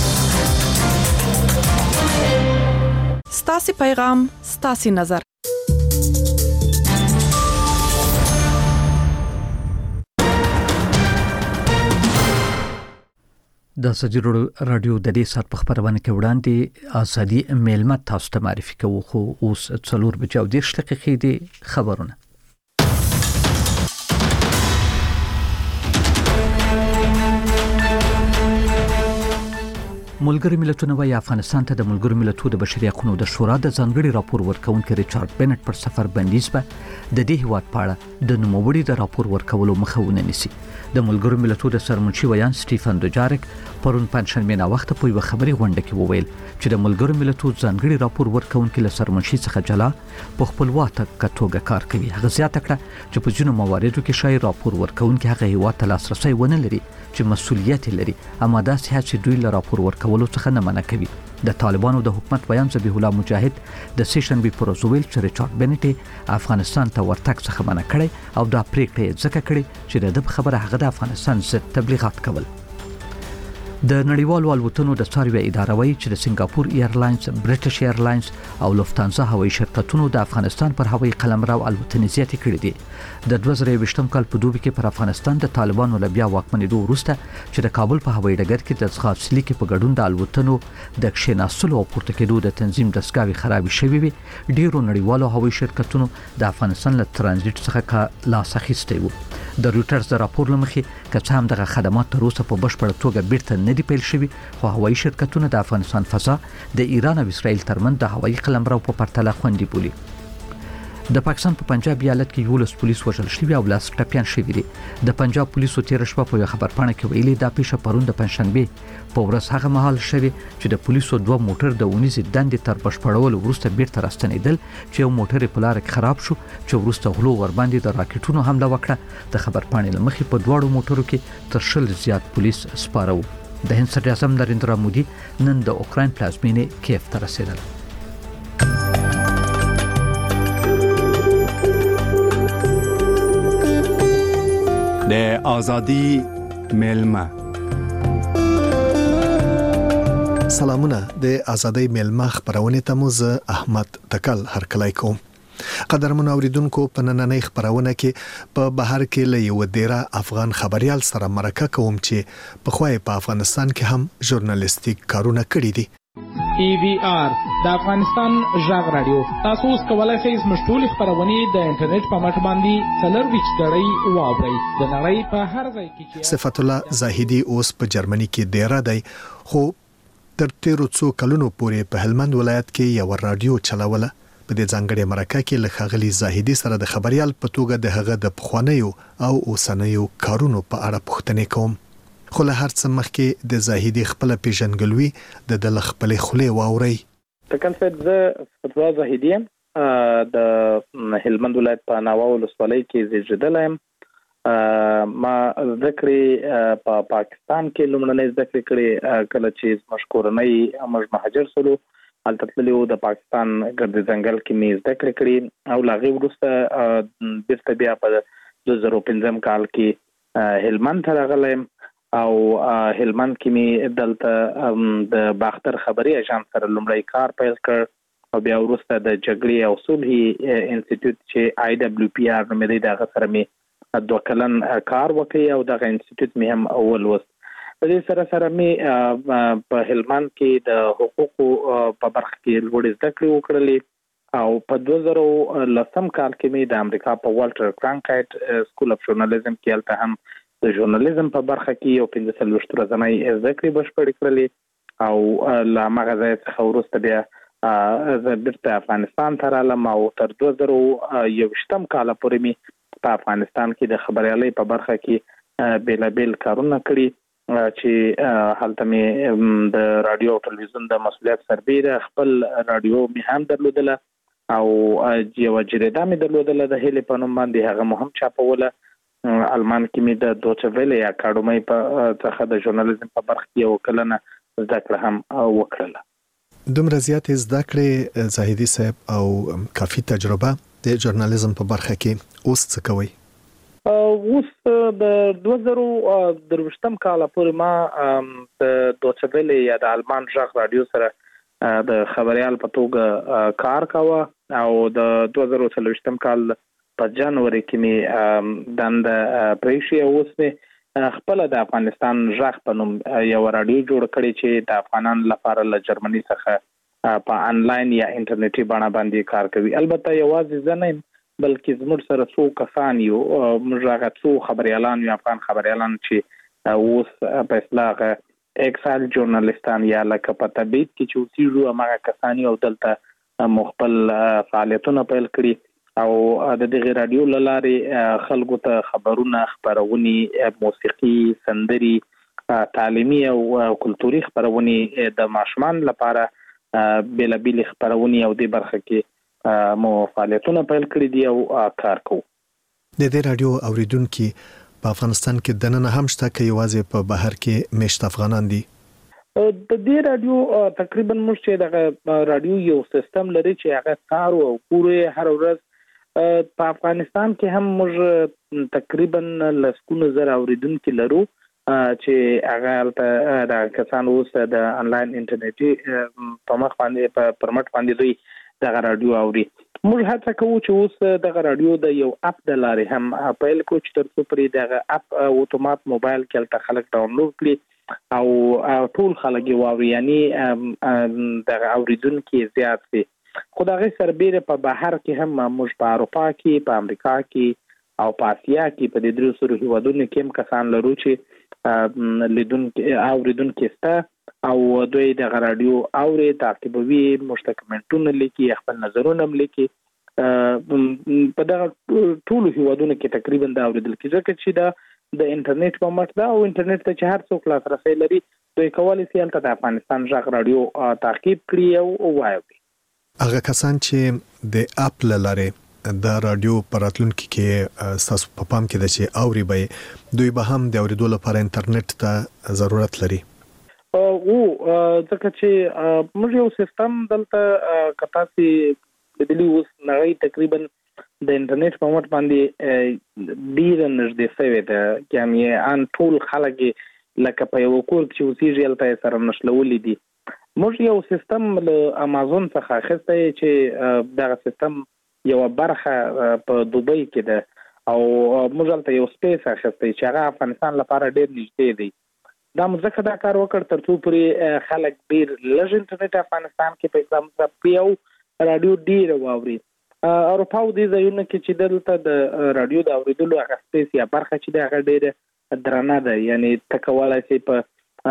B: ستاسو پیغام ستاسو نظر.
A: د ازادي رادیو د دې سات په خبرونه کې وړاندې ازادي میلمه تاسو ته معرفي کوو خو اوس 4 بجې او 10 دقیقې دي خبرونه. ملګری ملتونه وايي افغانستان ته د ملګری ملتونو د بشري حقوقو د شورا د ځانګړي راپور ورکونکي ریچارډ بنټ پر سفر بندیز به د دې هیواد په اړه د نوموړي د راپور ورکولو مخه ونه نیسي. د ملګری ملتونو د سرمنشي ویان سټیفن دوجارک پرون پنځشنبه نا وخت په یو خبري غونډه کې وویل چې د ملګری ملتونو ځانګړي راپور ورکونکي له سرمنشي څخه جلا په خپلواکه توګه کار کوي. هغه زیاته کړه چې په ځینو مواردو کې شای راپور ورکونکي هغه هیواد ته لاسرسي ونه لري چې مسؤلیت لري، اما دا سیاست چې دوی له راپور ورکولو څخه نه منع کوي. د طالبانو د حکومت بیان ذبیح الله مجاهد د سیشن بي پروزویل چې ریچارډ بنټ افغانستان ته ورتګ څخه منع کړي او دا پریکړه ځکه کړي چې د خبره هغه د افغانستان ضد تبلیغات کول. د نړیوالو الوتنو د څاروي اداره وایي چې د سنگاپور ایرلاینز، برټش ایرلاینز او لوفتانزا هوایي شرکتونو د افغانستان پر هوایي قلمرو الوتنې زیاتې کړې دي. د 2023م کال په دوبي کې پر افغانستان د طالبانو له بیا واکمنېدو وروسته چې د کابل په هوایي ډګر کې د ځغاسلي کې په ګډون د الوتنو د کښیناستلو او پورته کېدو د تنظیم دستګاوې خراب شوې وي، ډیرو نړیوالو هوایي شرکتونو د افغانستان له ترانزیت څخه لاس اخیستی وو. د رويټرز د راپور لمخې کڅ هم دغه خدمات تر اوسه په بشپړه توګه بیرته نه دی پیل شوی، خو هوایي شرکتونه د افغانستان فضا د ایران او اسرائیل ترمن د هوایي قلمرو په پرتله خوندي بولي. د پاکستان په پنجاب ایالت کې 11 پولیس وژل شوي او لاس ټپيان شوي دي. د پنجاب پولیسو تیر شپه په خبرپاڼه کې ویلي دا پیښه پرون د پنځشنبه په ورځ هغه مهال شوی چې د پولیسو 2 موټر د اونیز دندې تر بشپړولو وروسته بیرته راستنیدل چې یو موټر په لار کې خراب شو چې وروسته غلو ور باندې د راکټونو حمله وکړه. د خبرپاڼې لمخې په دواړو موټرو کې تر 100 زیات پولیس سپاره وو. د هند صدر اعظم نریندرا مودي نن د اوکراین پلازمینې کیف ته رسیدل.
T: د ازادي میلمه
N: سلامونه. د ازادي میلمه خبرونه ته مو زه احمد تکل هرکلای کوم. قدرمن اوریدونکو په نننۍ خبرونه کې په بهر کې له یو ډیره افغان خبريال سره مرکه کوم چې په خوای په افغانستان کې هم ژورنالیستیک کارونه کړی دي.
E: EVR د افغانستان ژغ رادیو تاسو اوس کولای شئ زموږ ټولې خبرونه د انټرنیټ په مټ باندې څلورویشت ډړۍ واورئ. د نړۍ په هر ځای کې
N: صفت الله زاهدي اوس په جرمني کې ډیره دی، خو تر تیرو څو کلونو پورې په هلمند ولایت کې یو رادیو چلاوله. په دې ځانګړي مرکه کې له خغلی زاهدي سره د خبريال په توګه د هغه د پخوانیو او اوسنیو کارونو په اړه پوښتنې کوم. خو له هر څه مخکې د زاهدي خپل پیژنګلوي د خپل خله واوري.
H: تکل صاحب زه فتوا زاهدي د هلمند ولایت په ناوه ولسوالۍ کې زیږیدلم. ما ذکرې په پاکستان کې لومړنۍ ذکر کړې کله چې مشکورنۍ موږ مهاجر سولو البته د پاکستان ګرد ځنګل کې می ذکر کړې او لاغي وروسته بیرته بیا په 2015 کال کې هلمند ته راغلم او هلمند کې می دلته د باختر خبري اژانس سره لومړی کار پیل کړ او بیا وروسته د جګړې او صلح انسټیټیوټ چې IWPR نوم دی دغه سره می 2 کلن کار وکړ او دغه انسټیټیوټ می هم اول وست. په دې سره می په هلمند کې د حقوقو په برخه کې لوړ زده کړې وکړلې او په 2010 کال کې می د امریکا په والټر کرانکایټ سکول اف ژورنالیزم کې الته هم د ژورنالیزم په برخه کې یو 15 ورځنۍ زده کړې بشپړې کړلې او لا مغزه څخه وروسته بیا زه بیرته افغانستان ته رالم او تر 2021 کال پورې می په افغانستان کې د خبريالۍ په برخه کې بیلابل کارونه کړی چې حالته می د رادیو او ټلویزیون د مسؤلیت سربېره خپل رادیو می هم درلودله او یو جریده می درلودله د هلي په نوم باندې هغه مهم چاپوله. المان کې می د دوچه ویلې اکاډمۍ په څخه د ژورنالیزم په برخه کې یو کلنه زده کړه هم وکړله.
N: دومره زیات زده کړې زاهدي صاحب او کافي تجربه د ژورنالیزم په برخه کې اوس څه کوي؟
H: اوس د 2023 کال پورې ما د دوچه ویلې یا د آلمان ژغ رادیو سره د خبريال په توګه کار کاوه او د 2023 کال په جنوري کې می دند پریشي اوس می خپل د افغانستان ژغ په نوم یو رادیو جوړ کړی چې د افغانانو لپاره له جرمني څخه په انلاین یا انټرنیټي بڼه باندې کار کوي. البته یوازې زه نه بلکې زموږ سره څو کسان یو موږ هغه څو خبريالان یو افغان خبريالان چې اوس په اصطلاح اکسل ژورنالیستان یا لکه په تبعید کې چې اوسېږو هغه کسان یو دلته مخبل فعالیتونه پیل کړي او د دغه رادیو لارې خلکو ته خبرونه خبرونی موسیقي سندري تعلیمي او کلتوري خبرونی د ماشومان لپاره بیلابیل خبرونی او د برخه کې مو فعالیتونه پیل کړی دي او کار کوو.
N: د دې رادیو اوریدونکو په افغانستان کې دننه هم شته کې یوازې په بهر کې مشت افغانان دي.
H: د دې رادیو تقریبا موږ چې د رادیو یو سیستم لري چې هغه کار او پوره هر ورځ په افغانستان کې هم موږ تقریبا لسکونه زره اوریدونکو لرو چې هغه د کسانو اوس د انلاین انټرنیټي په مخ باندې په پرمټ باندې دوی د رادیو اوري. موږ هڅه کوو چې اوس د رادیو د یو اپ د لارې هم پیل کوو چې ترڅو پرې د اپ اتومات موبایل کې تل خلک ډاونلوډ کړي او ټول خلک یې واوري، یعنی د اوریدونکو زیات شي. خو دا غي سربېره په بهر کې هم موږ په اروپا کې په امریکا کې او په اسیا کې په دې درو سره هیوادونو کې هم کسان لرو چې اوریدونکو ستا او دوی د رادیو اوري تعقیبوي مشتکمنټونه لیکي خپل نظرونه لیکي په دا ټول هیوادونو کې تقریبا دا اوریدل کیږي چې د انټرنیټ په مټ دا او انټرنیټ ته چې هر څوک لاسرسي لري دوی کولای شي د افغانستان ژغ رادیو تعقیب کړي او وایي.
N: هغه کسان چې د اپ لاره د رادیو پراتلونکو کې تاسو په پام کې د چې اوري به دوی به هم د اوریدو لپاره انټرنیټ ته ضرورت لري.
H: او ځکه چې موږ یو سیستم دلته کتاسي د دلی اوس نړۍ تقریبا د انټرنیټ په مټ باندې ډیر نږدې شوی دی، یعنی ان ټول خلک لکه په یو کور کې اوسېږي هلته سره نشلولې دي. موږ یو سیستم له امازون څخه اخیستی چې دغه سیستم یو برخه په دوبۍ کې ده او موږ هلته یو سپیس اخیستی چې هغه افغانستان لپاره ډیر نږدې دی. دا موږ ځکه دا کار وکړ ترڅو پرې خلک ډیر لږ انټرنیټ افغانستان کې په اسلام سره یو رادیو ډیر واوري. اروپا او د ځایونو کې چې دلته د رادیو د اوریدلو هغه سپیس یا برخه چې ده هغه ډیر درنه ده، یعنی تکوالای شي په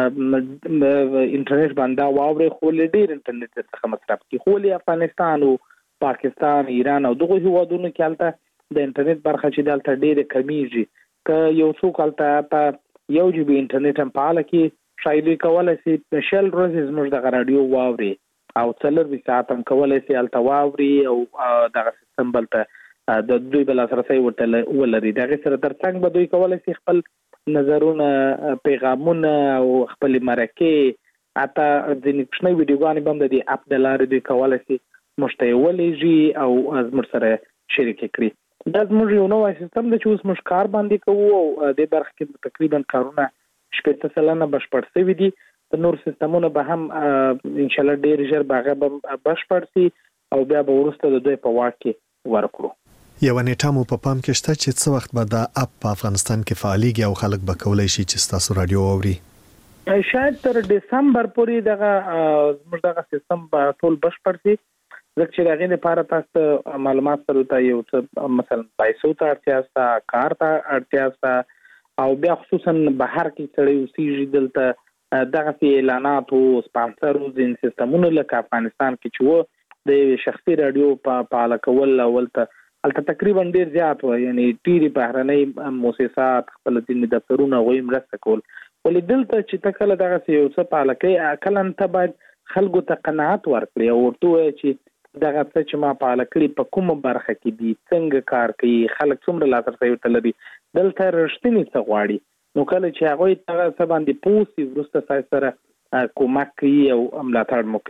H: انټرنیټ باندې واوري خو ډیر انټرنیټ څخه مصرف کی. خو افغانستان او پاکستان ایران او دغه هیوادونو کې البته د انټرنیټ برخه چې دلته ډیر کمیږي ک یو څوک البته په یو جی بي انټرنیټ هم پاله کې شایدي کولای شي شل ورځې زموږ د رادیو واوري او څلور ساعت هم کولای شي البته واوري او دغه سیستم بلته د دوی بل سره ولري. دغه سره ترڅنګ به دوی کولای شي خپل نظرونه پیغامونه او خپل مرکه اته ځینې کوچنی ویډیوګانې هم د دې اپ د لارې دوی کولای شي مشتیولېږي او زموږ سره شریک کړي. دا زموږ یو نوی سیستم دی چې اوس موږ کار باندې کوو او د برخه کې تقریبا کارونه 80% بشپړ شوي دي. د نور سیستمونه به هم ان شاء الله ډیر ژر به بشپړ شي او بیا به وروسته د دوی په واک کې ورکړو.
N: یو نیټه مو په پام کې شته چې څه وخت به دا اپ په افغانستان کې فعالیږي او خلک به کولای شي چې تاسو رادیو اوري؟
H: شاید تر دسمبر پورې زموږ دغه سیستم به ټول بشپړ شي، ځکه چې هغې لپاره تاسو معلومات سره ته یو څه مثلا پیسو ته اړتیا شته، کار ته اړتیا شته او بیا خصوصا بهر کې سړی اوسېږي دلته دغسې اعلانات او سپانسر ځینې سیستمونه لکه افغانستان کې چې و د شخصي رادیو فعاله کول اولته البته تقریبا ډیر زیات و، یعنی ډیری بهرنۍ مؤسسات خپل ځینې دفترونه هغوی مرسته کول. ولې دلته چې ته کله دغسې یو څه فعاله کوې کله ته باید خلکو ته قناعت ورکړي او ورته ووایې چې دغه څه چې ما فعاله کړي په کومه برخه کې دي، څنګه کار کوي، خلک څومره لاسرسی ورته لري، دلته رښتینې څه غواړي. نو کله چې هغوی دغه څه باندې پوه شي وروسته سره کومک کوي او ملاتړ مو کوي.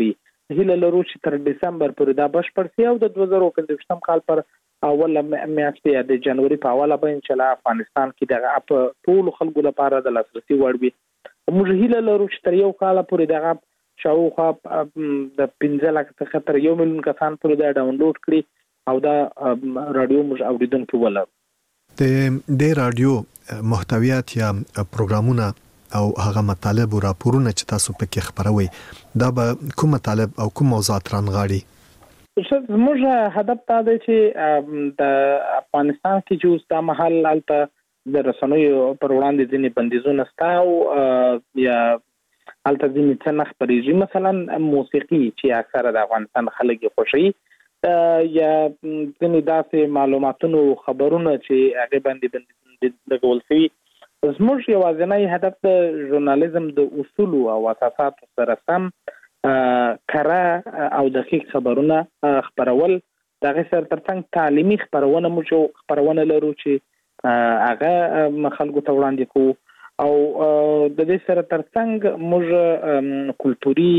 H: هیله لرو چې تر دسمبر پورې دا بشپړ شي او د 2025 کال پر اوله میاشتې د جنوري په اوله باندې چې افغانستان کې د ټول خلکو لپاره د لاسرسي وړ وي. موږ هیله لرو چې تر یو کال پورې دغه شاوخوا د 15 لک څخه تر 1 میلیون کسان پورې دا ډاونلوډ کړي او دا رادیو موږ اوریدونکو ولرو.
N: د رادیو محتویات یا پروګرامونه او هغه مطالب او راپورونه چې تاسو پکې خبروي دا به کوم مطالب او کوم موضوعات رانغاړي؟
H: زموږ هدف دا دی چې د افغانستان کې چې اوس دا مهال هلته د رسنیو پر وړاندې ځینې بندیزونه شته او یا هلته ځینې څه نه خپرېږي، مثلا موسیقي چې اکثره د افغانستان خلک یې خوښوي یا ځینې داسې معلوماتونو خبرونه چې هغې باندې لګول شوي. زموږ یوازینی هدف د ژورنالیزم د اصولو او اساساتو سره سم کره او دقیق خبرونه خبرول، د هغې سره ترڅنګ تعلیمي خپرونه موږ خپرونه لرو چې هغه خلکو ته وړاندې کوو او د دې سره ترڅنګ موږ کلتوري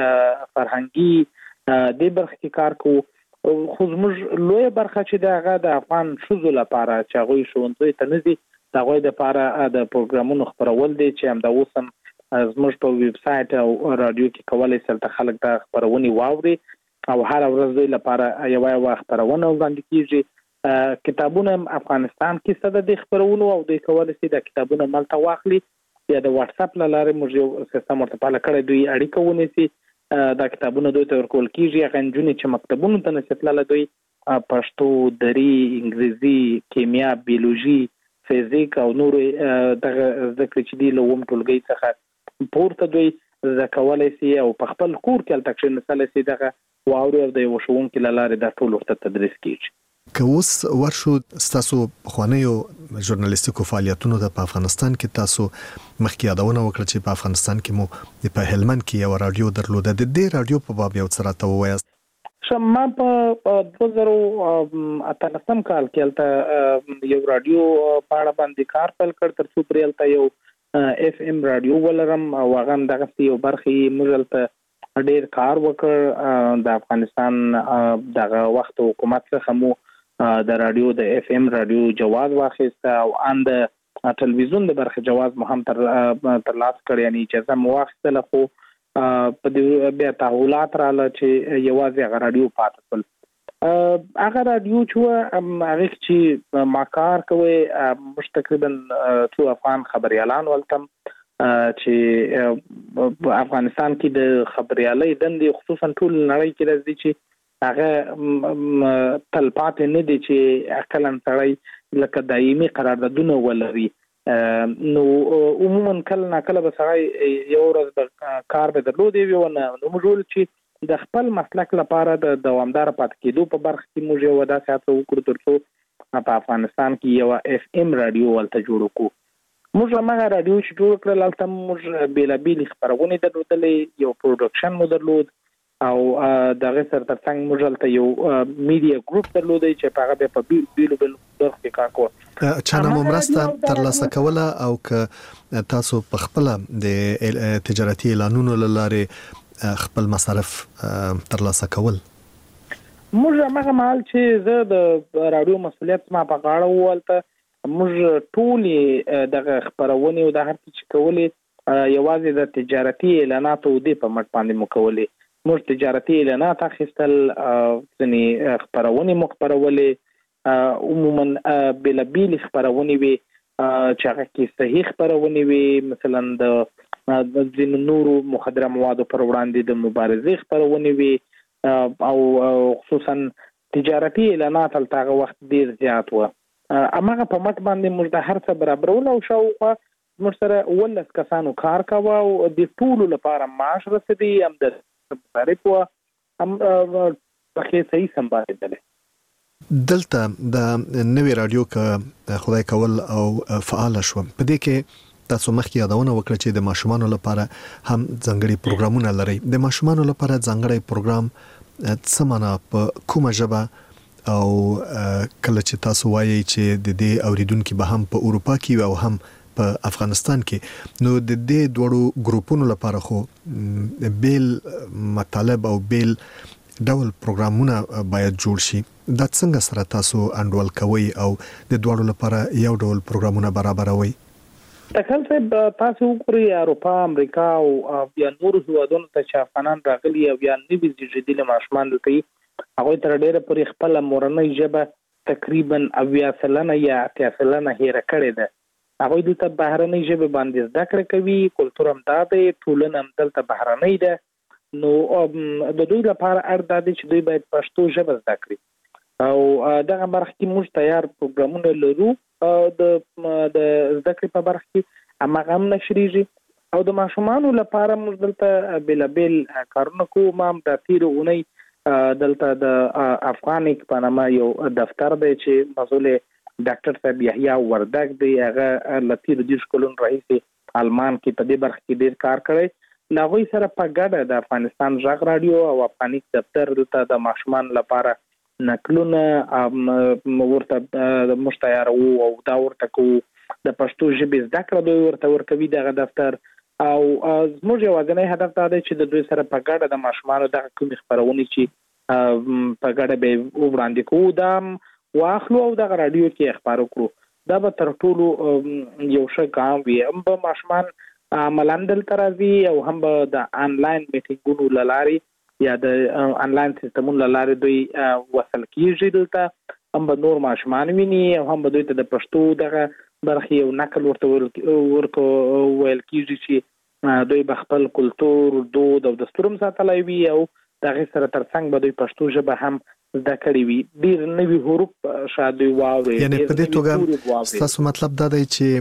H: فرهنګي د برخه کې کار کوو. خو زموږ لویه برخه چې د هغه د افغان ښځو لپاره چې هغوی ښوونځیو ته نه ځي د هغوی دپاره د پروګرامونو خپرول دی چې همدا اوس هم زموږ په ویب سایټ او رادیو کې کولی شي هلته خلک دا خپرونې واوري او هره ورځ دوی لپاره یوه خپرونه وړاندې کېږي. کتابونه هم افغانستان کې شته د دې خپرولو او دوی کولی شي دا کتابونه ملته واخلي یا د واتساپ له لارې موږ یو سیستم ورته پاله کړی، دوی اړیکه ونیسي، دا کتابونه دوی ته ورکول کېږي. هغه نجونې چې مکتبونو ته نشي تللی دوی پښتو، دري، انګریزي، کیمیا، بیولوژي، فزیک او نورې دغه زده کړې چې دي له اووم ټولګۍ څخه پورته دوی زده کولی شي او په خپل کور کې هلته کښېنستلی شي دغه واوري او د یوه ښوونکي له لارې دا ټول ورته تدریس کېږي.
N: که اوس ورشو ستاسو پخوانیو ژورنالیستیکو فعالیتونو ته په افغانستان کې تاسو مخکې یادونه وکړه چې په افغانستان کې مو په هلمند کې یو رادیو درلوده، د دې رادیو په باب یو څه راته ووایاست؟
H: ما په 2018 کال کې هلته یو رادیو په اړه باندې کار پیل کړ تر څو پرې هلته یو اف ام رادیو ولرم او هغه هم دغسې یو برخې موږ هلته ډېر کار وکړ. د افغانستان دغه وخت حکومت څخه مو د رادیو د اف ام رادیو جواز واخیسته او ان د ټلویزیون د برخې جواز مو هم ترلاسه کړ، یعنی اجازه مو واخیستله. خو په دې بیا تحولات راغله چې یوازې هغه رادیو پاتې شول. هغه رادیو چې هغې چې ما کار کوی موږ تقریبا څو افغان خبریالان ولتم چې په افغانستان کې د خبریالۍ دندې خصوصا ټول نړۍ کې راځي چې هغه تل پاتې نه دي چې کله سړی لکه دایمي قراردادونه ولري. نو عموما کله ناکله به سړی یو ورځ به کار به درلودی وي ونه نو موږ ویل چې د خپل مسلک لپاره د دوامداره پاتې کېدو په برخه کې موږ یو داسې هڅه وکړو تر څو په افغانستان کې یو اف ام رادیو ولته جوړ کړو. موږ هماغه رادیو چې جوړ کړل هلته موږ بېلابېلې خپرونې درلودلې، یو پروډکشن مو درلود او د هغې سره ترڅنګ موږ هلته یو میډیا ګروپ درلودی چې په هغه بیا په بیلو برخو کې کار کوه.
N: چا نه مو مرسته ترلاسه کوله او که تاسو په خپله د تجارتي اعلانونو له لارې خپل مصارف ترلاسه کول؟
H: موږ هماغه مهال چې زه د راډیو مسؤلیت ما په غاړه و هلته موږ ټولې دغه خپرونې او د هر څه چې کولې یوازې د تجارتي اعلاناتو دې په مټ باندې مو کولې. موږ تجارتي اعلانات اخیستل، ځینې خپرونې مو خپرولې، عموما بېلابېلې خپرونې وي چې هغه کې صحیح خپرونې وي، مثلا د ځینو نورو مخدره موادو پر وړاندې د مبارزې خپرونې وي او خصوصا تجارتي اعلانات هلته هغه وخت ډېر زیات وه. هماغه په مټ باندې موږ د هر څه برابرول او شاوخوا موږ سره 19 کسانو کار کوه او د ټولو لپاره معاش رسېدی، هم د مصارف وه، هم پکې صحیح سمبالېدلی.
N: دلته د نوې رادیو که خدای کول او فعاله شوه، په دې کې تاسو مخکې یادونه وکړه چې د ماشومانو لپاره هم ځانګړي پروګرامونه لرئ. د ماشومانو لپاره ځانګړی پروګرام څه معنا په کومه ژبه او کله چې تاسو وایئ چې د دې اوریدونکي به هم په اروپا کې او هم په افغانستان کې نو د دې دوړو ګروپونو لپاره خو بیل مطالب او بیل ډول پروګرامونه باید جوړ شي. دا څنګه سره تاسو انډول کوي او د دوړو لپاره یو ډول پروګرامونه برابروي؟
H: تکل صاحب تاسو وګورئ اروپا، امریکا او یا نور هیوادونو ته چې افغانان راغلي او یا نوي زیږیدلي ماشومان دلته هغوی تر ډېره پورې خپله مورنۍ ژبه تقریبا 80% یا 80% هېره کړې ده. هغوی دلته بهرنۍ ژبې باندې زده کړه کوي، کلتور هم دا دی، ټولنه هم دلته بهرنۍ ده. نو د دوی لپاره اړ دا دی چې دوی باید پښتو ژبه زده کړي او دغه برخه کې موږ تیار پروګرامونه لرو د زده کړې په برخه کې هماغه هم نشریږي او د ماشومانو لپاره موږ دلته بېلابېل کارونه کوو. ما هم د تېرې اونۍ دلته د افغانیک په نامه یو دفتر دی چې مسؤل ډاکټر صاحب یحیی وردګ دی، هغه له تېرو 10 کلونو راهیسې آلمان کې په دې برخه کې ډېر کار کړی. له هغوی سره په ګډه د افغانستان غږ راډیو او افغانیک دفتر دلته د ماشومانو لپاره نقلونه ورته موږ تیاروو او دا ورته کوو. د پښتو ژبې زده کړه دوی ورته ورکوي دغه دفتر او زموږ یوازینی هدف دا دی چې د دوی سره په ګډه د ماشومانو دغه کومې خپرونې چې په ګډه به وړاندې کوو دا واخلو او دغه راډیو کې خپاره کړو. دا به تر ټولو یو ښه ګام وي. هم به ماشومان عملاً دلته راځي او هم به د آنلاین میټینګونو له لارې یا د آنلاین سیستمونو له لارې دوی وصل کېږي دلته، هم به نور ماشومان ویني او هم به دوی ته د پښتو دغه برخې یو نقل ورته ویل کېږي چې دوی به خپل کلتور، دود او دستور هم ساتلی وي او د هغې سره تر څنګ به دوی پښتو ژبه هم زده کړې وي. ډېر نوي حروف شاید دوی واوري.
N: یعنې په دې توګه ستاسو مطلب دا دی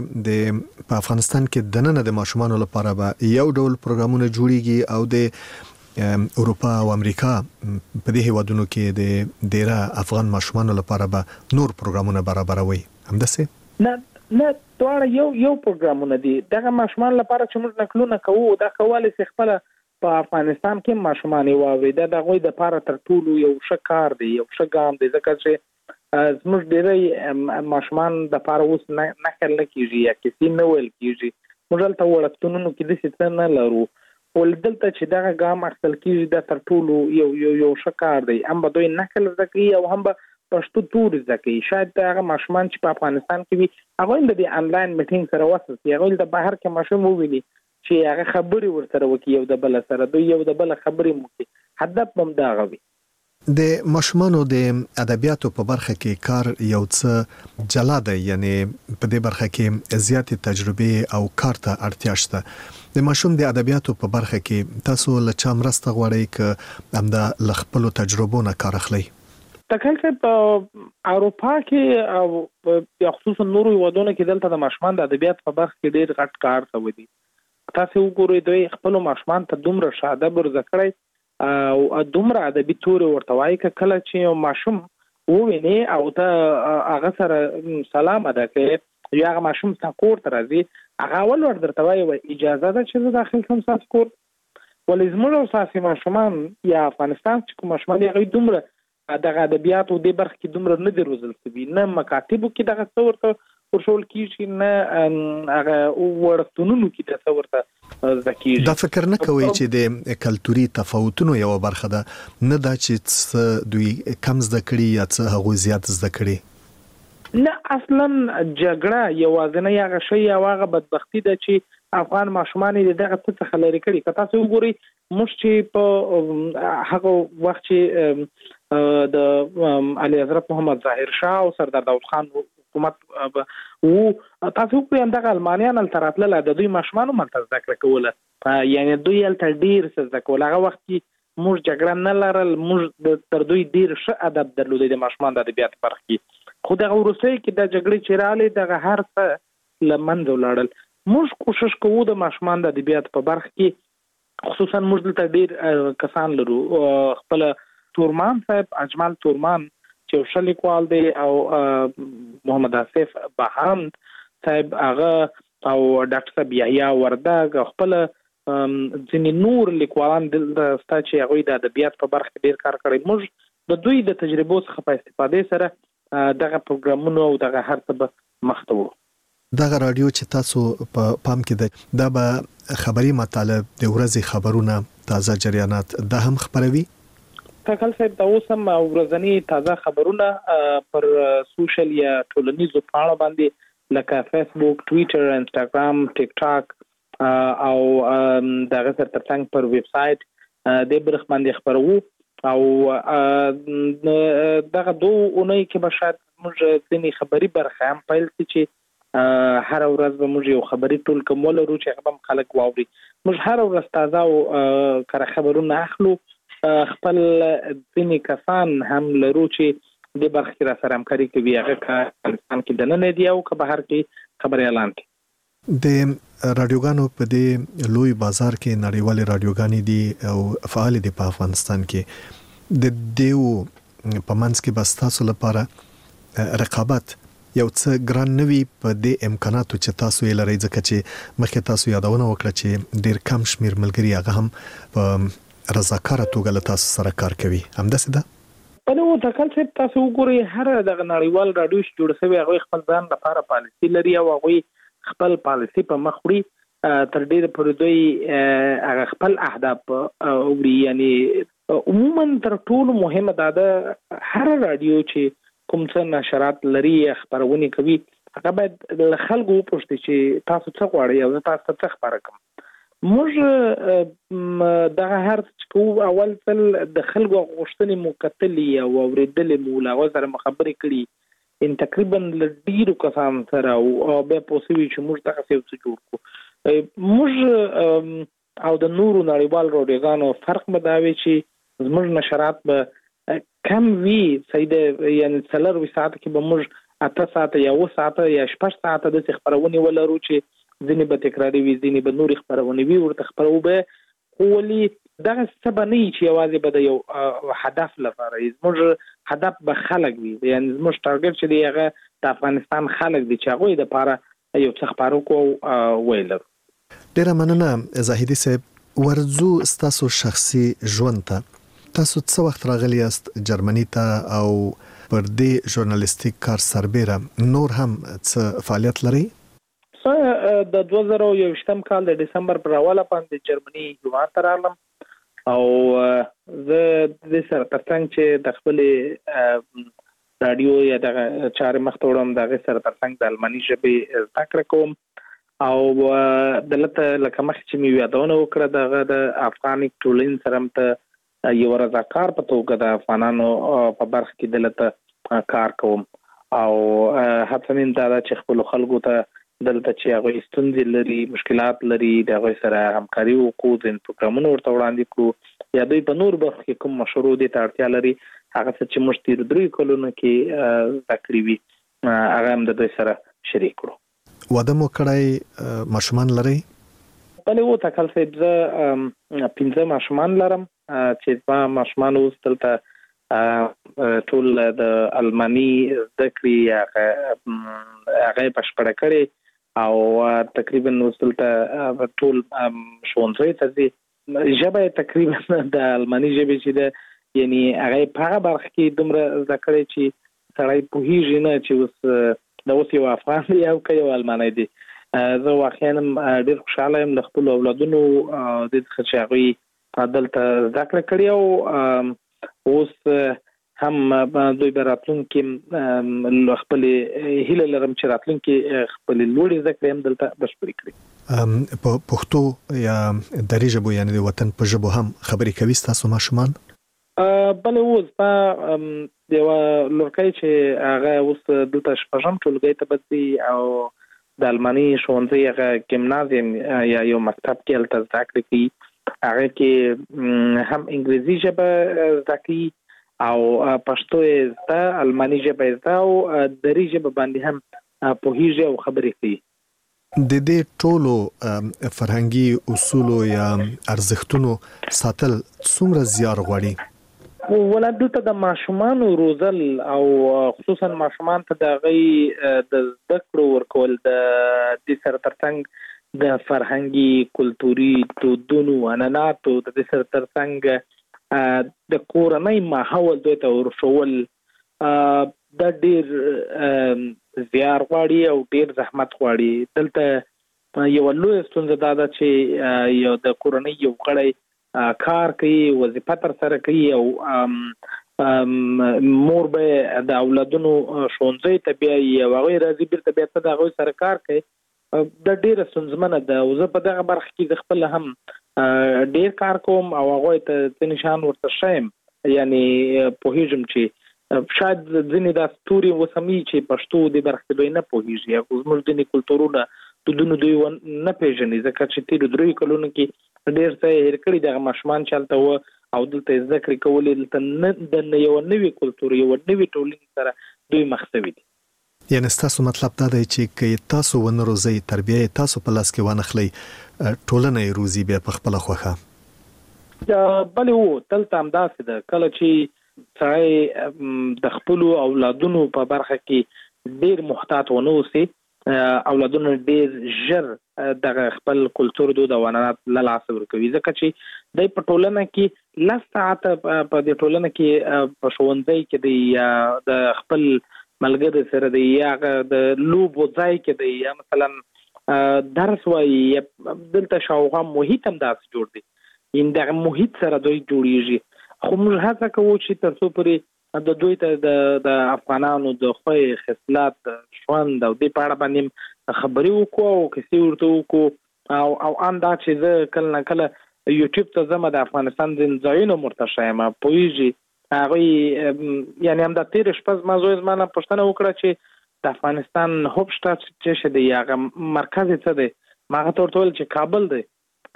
N: چې په افغانستان کې دننه د ماشومانو لپاره به یو ډول پروګرامونه جوړیږي او د اروپا او امریکا په دې هیوادونو کې د ډیره افغان ماشومانو لپاره به نور پروګرامونه برابروي، همداسې؟
H: نه دواړه یو پروګرامونه دي. دغه ماشومان لپاره چې موږ نقلونه کوو دا کولی شي خپله په افغانستان کې ماشومان واوري. دا د هغوی دپاره تر ټولو یو ښه کار دی، یو ښه ګام دی، ځکه چې زموږ ډېری ماشومان دپاره اوس نقل نه کېږي یا کیسې نه ویل کېږي. موږ هلته وړکتونونو کې داسې څه نه لرو. دلته چې دغه ګام اخیستل کېږي دا تر ټولو یو ښه کار دی. هم به دوی نقل زده کوي او هم به پښتو توري زده کوي. شاید هغه ماشومان چې په افغانستان کې وي هغوی د دې آنلاین میټینګ سره وصل شي، هغوی د بهر کې ماشوم وویني چې هغه خبرې ورسره وکړي یو د بل سره، دوی یو د بل خبرې وکړي. هدف هم دا وي.
N: د ماشومانو د ادبیاتو په برخه کې کار یو څه جلا دی، یعنی په دې برخه کې زیاتې تجربه او کار ته اړتیا شته. د ماشوم د ادبیاتو په برخه کې تاسو له چا مرسته غواړئ که همدا له خپلو تجربو نه کار اخلئ؟
H: تکل چې په اروپا کې او خصوصا نورو هیوادونو کې دلته د ماشومان د ادبیات په برخه کې ډېر غټ کار شوی دی. تاسو وګورئ دوی خپلو ماشومان ته دومره ښه ادب ور زده کړی او دومره ادبي تورې ورته وایي که کله چې یو ماشوم وویني او ته هغه سره سلام ادا کوې یا هغه ماشوم ستا کور ته راځي هغه اول ور درته وایي اجازه ده چې زه داخل شم ستاسو کور. ولې زموږ او ستاسې ماشومان یا افغانستان چې کوم ماشومان دي هغوی دومره دغه ادبیاتو دې برخه کې دومره نه دي روزل شوي، نه مکاتبو کې دغه څه ورته ورښول کېږي، نه هغه وړکتونونو کې د څه ورته زده کېږي.
N: دا فکر نه کوئ چې د کلتوري تفاوتونو یوه برخه ده، نه دا چې څه دوی کم زده کړي یا څه هغوی زیات زده کړي؟
H: نه اصلا جګړه یوازینی هغه شی او هغه بدبختي ده چې افغان ماشومان یې دغه څه څخه لرې کړي. که تاسو وګورئ موږ چې په هغه وخت چې د علي حضرت محمد ظاهر شاه او سردار داود خان حکومت وو، تاسو وګورئ همدغه المانیان هلته راتلل، د دوی ماشومان هم هلته زده کړه کوله، یعنې دوی هلته ډېر څه زده کول. هغه وخت کې موږ جګړه نه لرل، موږ تر دوی ډېر ښه ادب درلودی د ماشومان د ادبیاتو برخه کې. خو دغه وروستیو کې د جګړې چې راغلې دغه هر څه له منځه ولاړل. موږ کوشش کوو د ماشومان د ادبیاتو په برخه کې، خصوصا موږ دلته ډېر کسان لرو. خپل تورمان صاحب، اجمل تورمان چې یو ښه لیکوال دی، او محمد آصف بهاند صاحب هغه، او ډاکټر صاحب یحیی وردګ، خپل ځینې نور لیکوالان دلته شته چې هغوی د ادبیات په برخه کې ډېر کار کړی. موږ د دوی د تجربو څخه په استفادې سره دغه پروګرامونو او دغه هر څه به مخ ته وړو.
N: دغه رادیو چې تاسو په پام کې ده دا به خبري مطالب د ورځې خبرونه تازه جریانات دا هم خبروي.
H: تکل صاحب دا اوس هم ورځنی تازه خبرونه پر سوشل یا ټولنیزو پاڼو باندې لکه فیسبوک، ټویټر، انستګرام، ټیک ټاک او دغه ترڅنګ پر ویب سټ د برخ باندې خبرو او دغه دوه اونۍ کې به شاید موږ ځینې خبري برخه هم پیل کړي چې هر ورځ به موږ یو خبري ټول کومول ورو چې هغه هم خلک واوري. موږ هر ورځ تازه او کره خبرونه اخلو. خپل ځینې کسان هم لرو چې د برخه کې را سره همکاري کوي، هغه افغانستان کې دننه دی او که بهر کې خبري اعلان کوي.
N: د رادیوګانو په دې لوی بازار کې نړیوالې رادیوګانې دي او فعال دي په افغانستان کې. د دیو په منځ کې بس تاسو لپاره رقابت یو څه ګران نوي په دې امکاناتو چې تاسو یې لرئ، ځکه چې مخکې تاسو یادونه وکړه چې ډیر کم شمیر ملګري هغه هم په رضاکاره توګه له تاسو سره کار کوي. همداسې ده؟
H: په نو تکل چې تاسو وګورئ هر دغه نړیوال رادیو چې جوړ شوی هغه خپل ځان لپاره پالیسي لري او هغه خپل پالیسي په مخ وړي تر ډیره پورې دوی هغه خپل اهداف وړي. یعنی عموما تر ټولو مهمه ده هر رادیو چې کوم څه نشرات لري خبرونه کوي هغه باید له خلکو وپوښتي چې تاسو څه غواړئ او تاسو څه خبره کوم. موږ دغه هر څه اول ځل د خلکو غوښتنې مو کتلې او اورېدلې مو له هغه سره خبرې کړي ان تقریبا ډیرو کسان سره او به پوسوي چې موږ تاسو یو څه جوړ کړو. موږ او د نورو نړیوال رادیوګانو فرق مداوي چې زموږ نشرات به کم وی سیده یعنی څلور ساعت کې به موږ 8 ساعت یا 9 ساعت یا 6 ساعت د خبرونه ولرو چې ځینې به تکراری وي، ځینې به نور خبرونه وي ورته خبرو به ولي دا څه بني چې یوازې به د یو هدف لپاره زموږ هدف به خلک وي. یعنی زموږ ټارګټ چې دی هغه د افغانستان خلک دي چې هغه د لپاره یو څه خبرو کو ویل.
N: ډیره مننه زاهدي صاحب. ورزو ستاسو شخصي ژوند ته تاسو څه وخت راغلی یاست جرمني ته او پر دې ژورنالیستیک کار سربېره نور هم څه فعالیت لري؟
H: د 2021 کال د دسمبر پر اوله باندې جرمني هیواد ته راغلم او زه د سره ترڅنګ چې د خپل رادیو یا د چارې مخ ته وړم د سره ترڅنګ د الماني ژبې زده کړه کوم او دلته لکه مخ چې مې یادونه وکړه د افغاني ټولنې سره ته یو رضاکار په توګه د افغانانو په برخه کې دلته کار کوم او هڅه مې دا چې خپل خلکو ته دلته چې هغه ستونزې لري، مشکلات لري، د هغه سره همکاري وکړو، د پروګرامونو ورته وړاندې کړو یا دوی په نور برخو کې کوم مشورو دي ته اړتیا لري هغه څه چې موږ تیر 3 کلونو کې زده کړی وي هغه هم د دوی سره شریک کړو.
N: واده مو کړی؟ ماشومان لري؟
H: بله و تکل صاحب زه 15 ماشومان لرم چې ما ماشومان اوس دلته ټول د الماني زده کړې هغه بشپړه کړې او تقریبا اوس دلته ټول ښوونځي ته ځي. ژبه تقریبا د الماني ژبې چې ده یعنی هغه په هغه برخه کې دومره زده کړې چې سړی پوهیږي نه چې اوس د اوس یو افغان دی او که یو المانی دی. زه واقعا ډېر خوشحاله یم له خپلو اولادونو د څخه چې هغوی دلته زده کړه کړې او اوس هم دوی به راتلونکي خپلې هیله لرم چې راتلونکي خپلې لوړې زده کړې هم دلته بشپړې کړي.
N: په پښتو یا دري ژبو یعنې د وطن په ژبو هم خبرې کوي ستاسو ماشومان؟
H: بله اوس په یوه لورکۍ چې هغه اوس دلته شپږم ټولګۍ ته بدځي او د الماني ښوونځي هغه ګیمنازیم یا یو مکتب کې هلته زده کړې کوي. هغه کې هم انګلیسي ژبه زده کوي او پښتو یې زده، الماني ژبه یې زده او دري ژبه باندې هم پوهیږي او خبرې کوي.
N: د دې ټولو فرهنګي اصولو یا ارزښتونو ساتل څومره زیار غواړي؟
H: ولادت د ماشومان روزل او خصوصا ماشومان ته د غي د زده کړو ورکول د سر ترڅنګ د فرهنګي کلتوري دودونو عنعناتو د سر ترڅنګ د کورنۍ ماحول دوی ته ورشول دا ډیر زیار غواړي او ډیر زحمت غواړي. دلته یو لوی ستونزه دا ده چې یو د کورنۍ یو غړی کار کوي، وظیفه تر سره کوي او مور به د اولادونو ښوونځي ته بیایي او هغوی راځي بیرته بیا د هغوی سره کار کوي. دا ډیره ستونزمنه ده او زه په دغه برخه کې د خپل هم ډیر کار کوم او هغوی ته څه نشان ورته ښیم، یعنې پوهېږم چې شاید ځینې دا ستوري وسمي چې پښتو د برخه کې دوی نه پوهېږي او زموږ ځینې کلتورونه دودونه دوی نه پېژني، ځکه چې تېرو 3 کلونو کې ډېر څه هېر کړي. دغه ماشومان چې هلته وه او دلته زده کړې کولې، دلته د یو نوي کلتور یو نوي ټولنې سره دوی مخ شوي دي.
N: یعنی ستاسو مطلب دا دی چې که تاسو ونه روزئ، تربیه یې تاسو په لاس کې وانخلئ، ټولنه یې روزي بیا په خپله خوښه.
H: بلې هو دلته همداسې ده، کله چې سړی د خپلو اولادونو په برخه کې ډېر محتاط ونه اوسي، اولادونه ډېر ژر دغه خپل کلتور دود او عنعنات له لاسه ورکوي، ځکه چې دی په ټولنه کې 10 ساعته په دې ټولنه کې په ښوونځي کې دی یا د خپل ملګري سره دی یا د لوبو ځای کې دی یا مثلا درس وایي، دلته شاوخوا محیط هم داسې جوړ دی، یعنې دغه محیط سره دوی جوړیږي. خو موږ هڅه کوو چې تر څو پورې د دوی ته د افغانانو د خوی خصلات ژوند او دې په اړه باندې خبرې وکړو او کیسې ورته وکړو او ان دا چې زه کله نه کله یوټیوب ته ځم د افغانستان ځینې ځایونه مرتشه یم پوهېږي هغوی یعنې همدا تېره شپه زما زوی زما نه پوښتنه وکړه چې د افغانستان هوفشټات چې دی هغه مرکز یې څه دی؟ ما هغه ته ورته وویل چې کابل دی.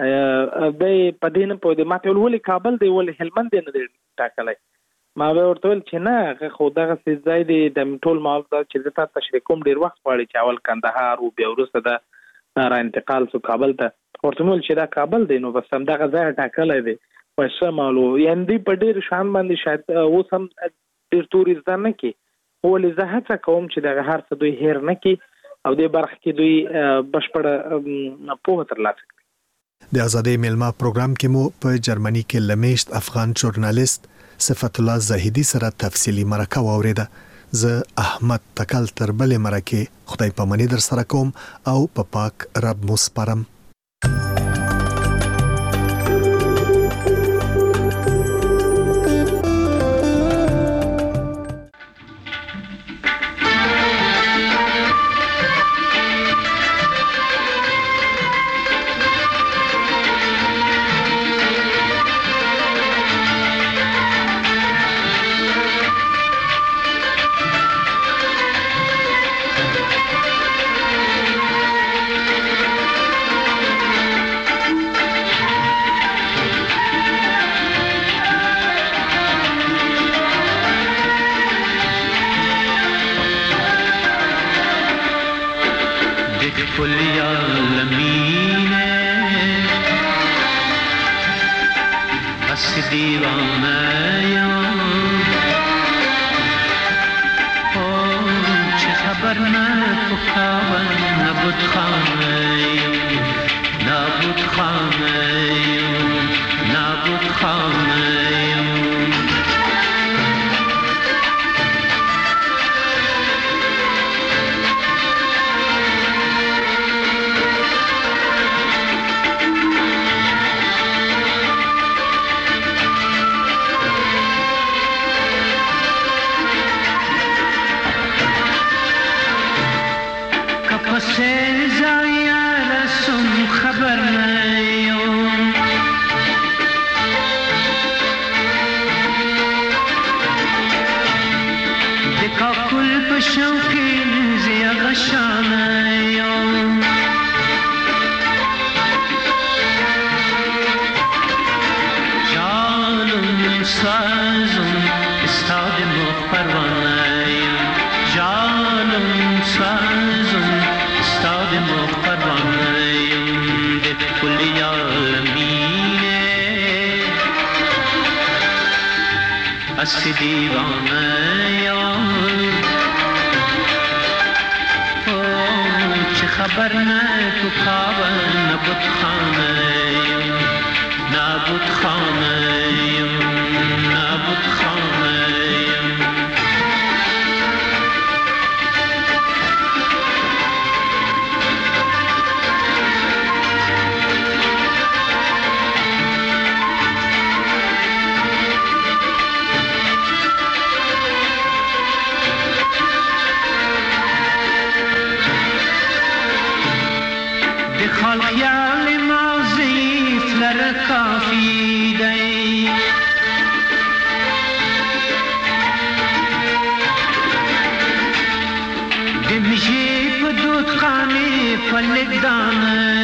H: دی په دې نه پوهېدی، ما ته ویل ولې کابل دی، ولې هلمند یې نه دی ټاکلی؟ ما به ورته ویل چې نه خو دغسې ځای دی د ټول مال دا چې زه تا تشریح کوم ډېر وخت غواړي چې اول کندهار و بیا وروسته د را انتقال سو کابل ته. ورته مې ویل چې دا کابل دی نو بس همدغه ځای ټاکلی دی. وایي ښه مالو، یعنې دوی په ډېر شان باندې شاید اوس هم ډېر توري زده نه کړي، ولې زه هڅه کوم چې دغه هر څه دوی هېر نه کړي او دې برخه کې دوی بشپړه پوهه ترلاسه کړي.
N: د ازادۍ میلمه پروګرام کې مو په جرمني کې لمیشت افغان ژورنالیست صفت الله زاهدي سره تفصیلی مرکه واوریده. زه احمد تکل تر بلې مرکه خدای پاماني در سره کوم او په پاک رب مو سپارم.
C: ولدان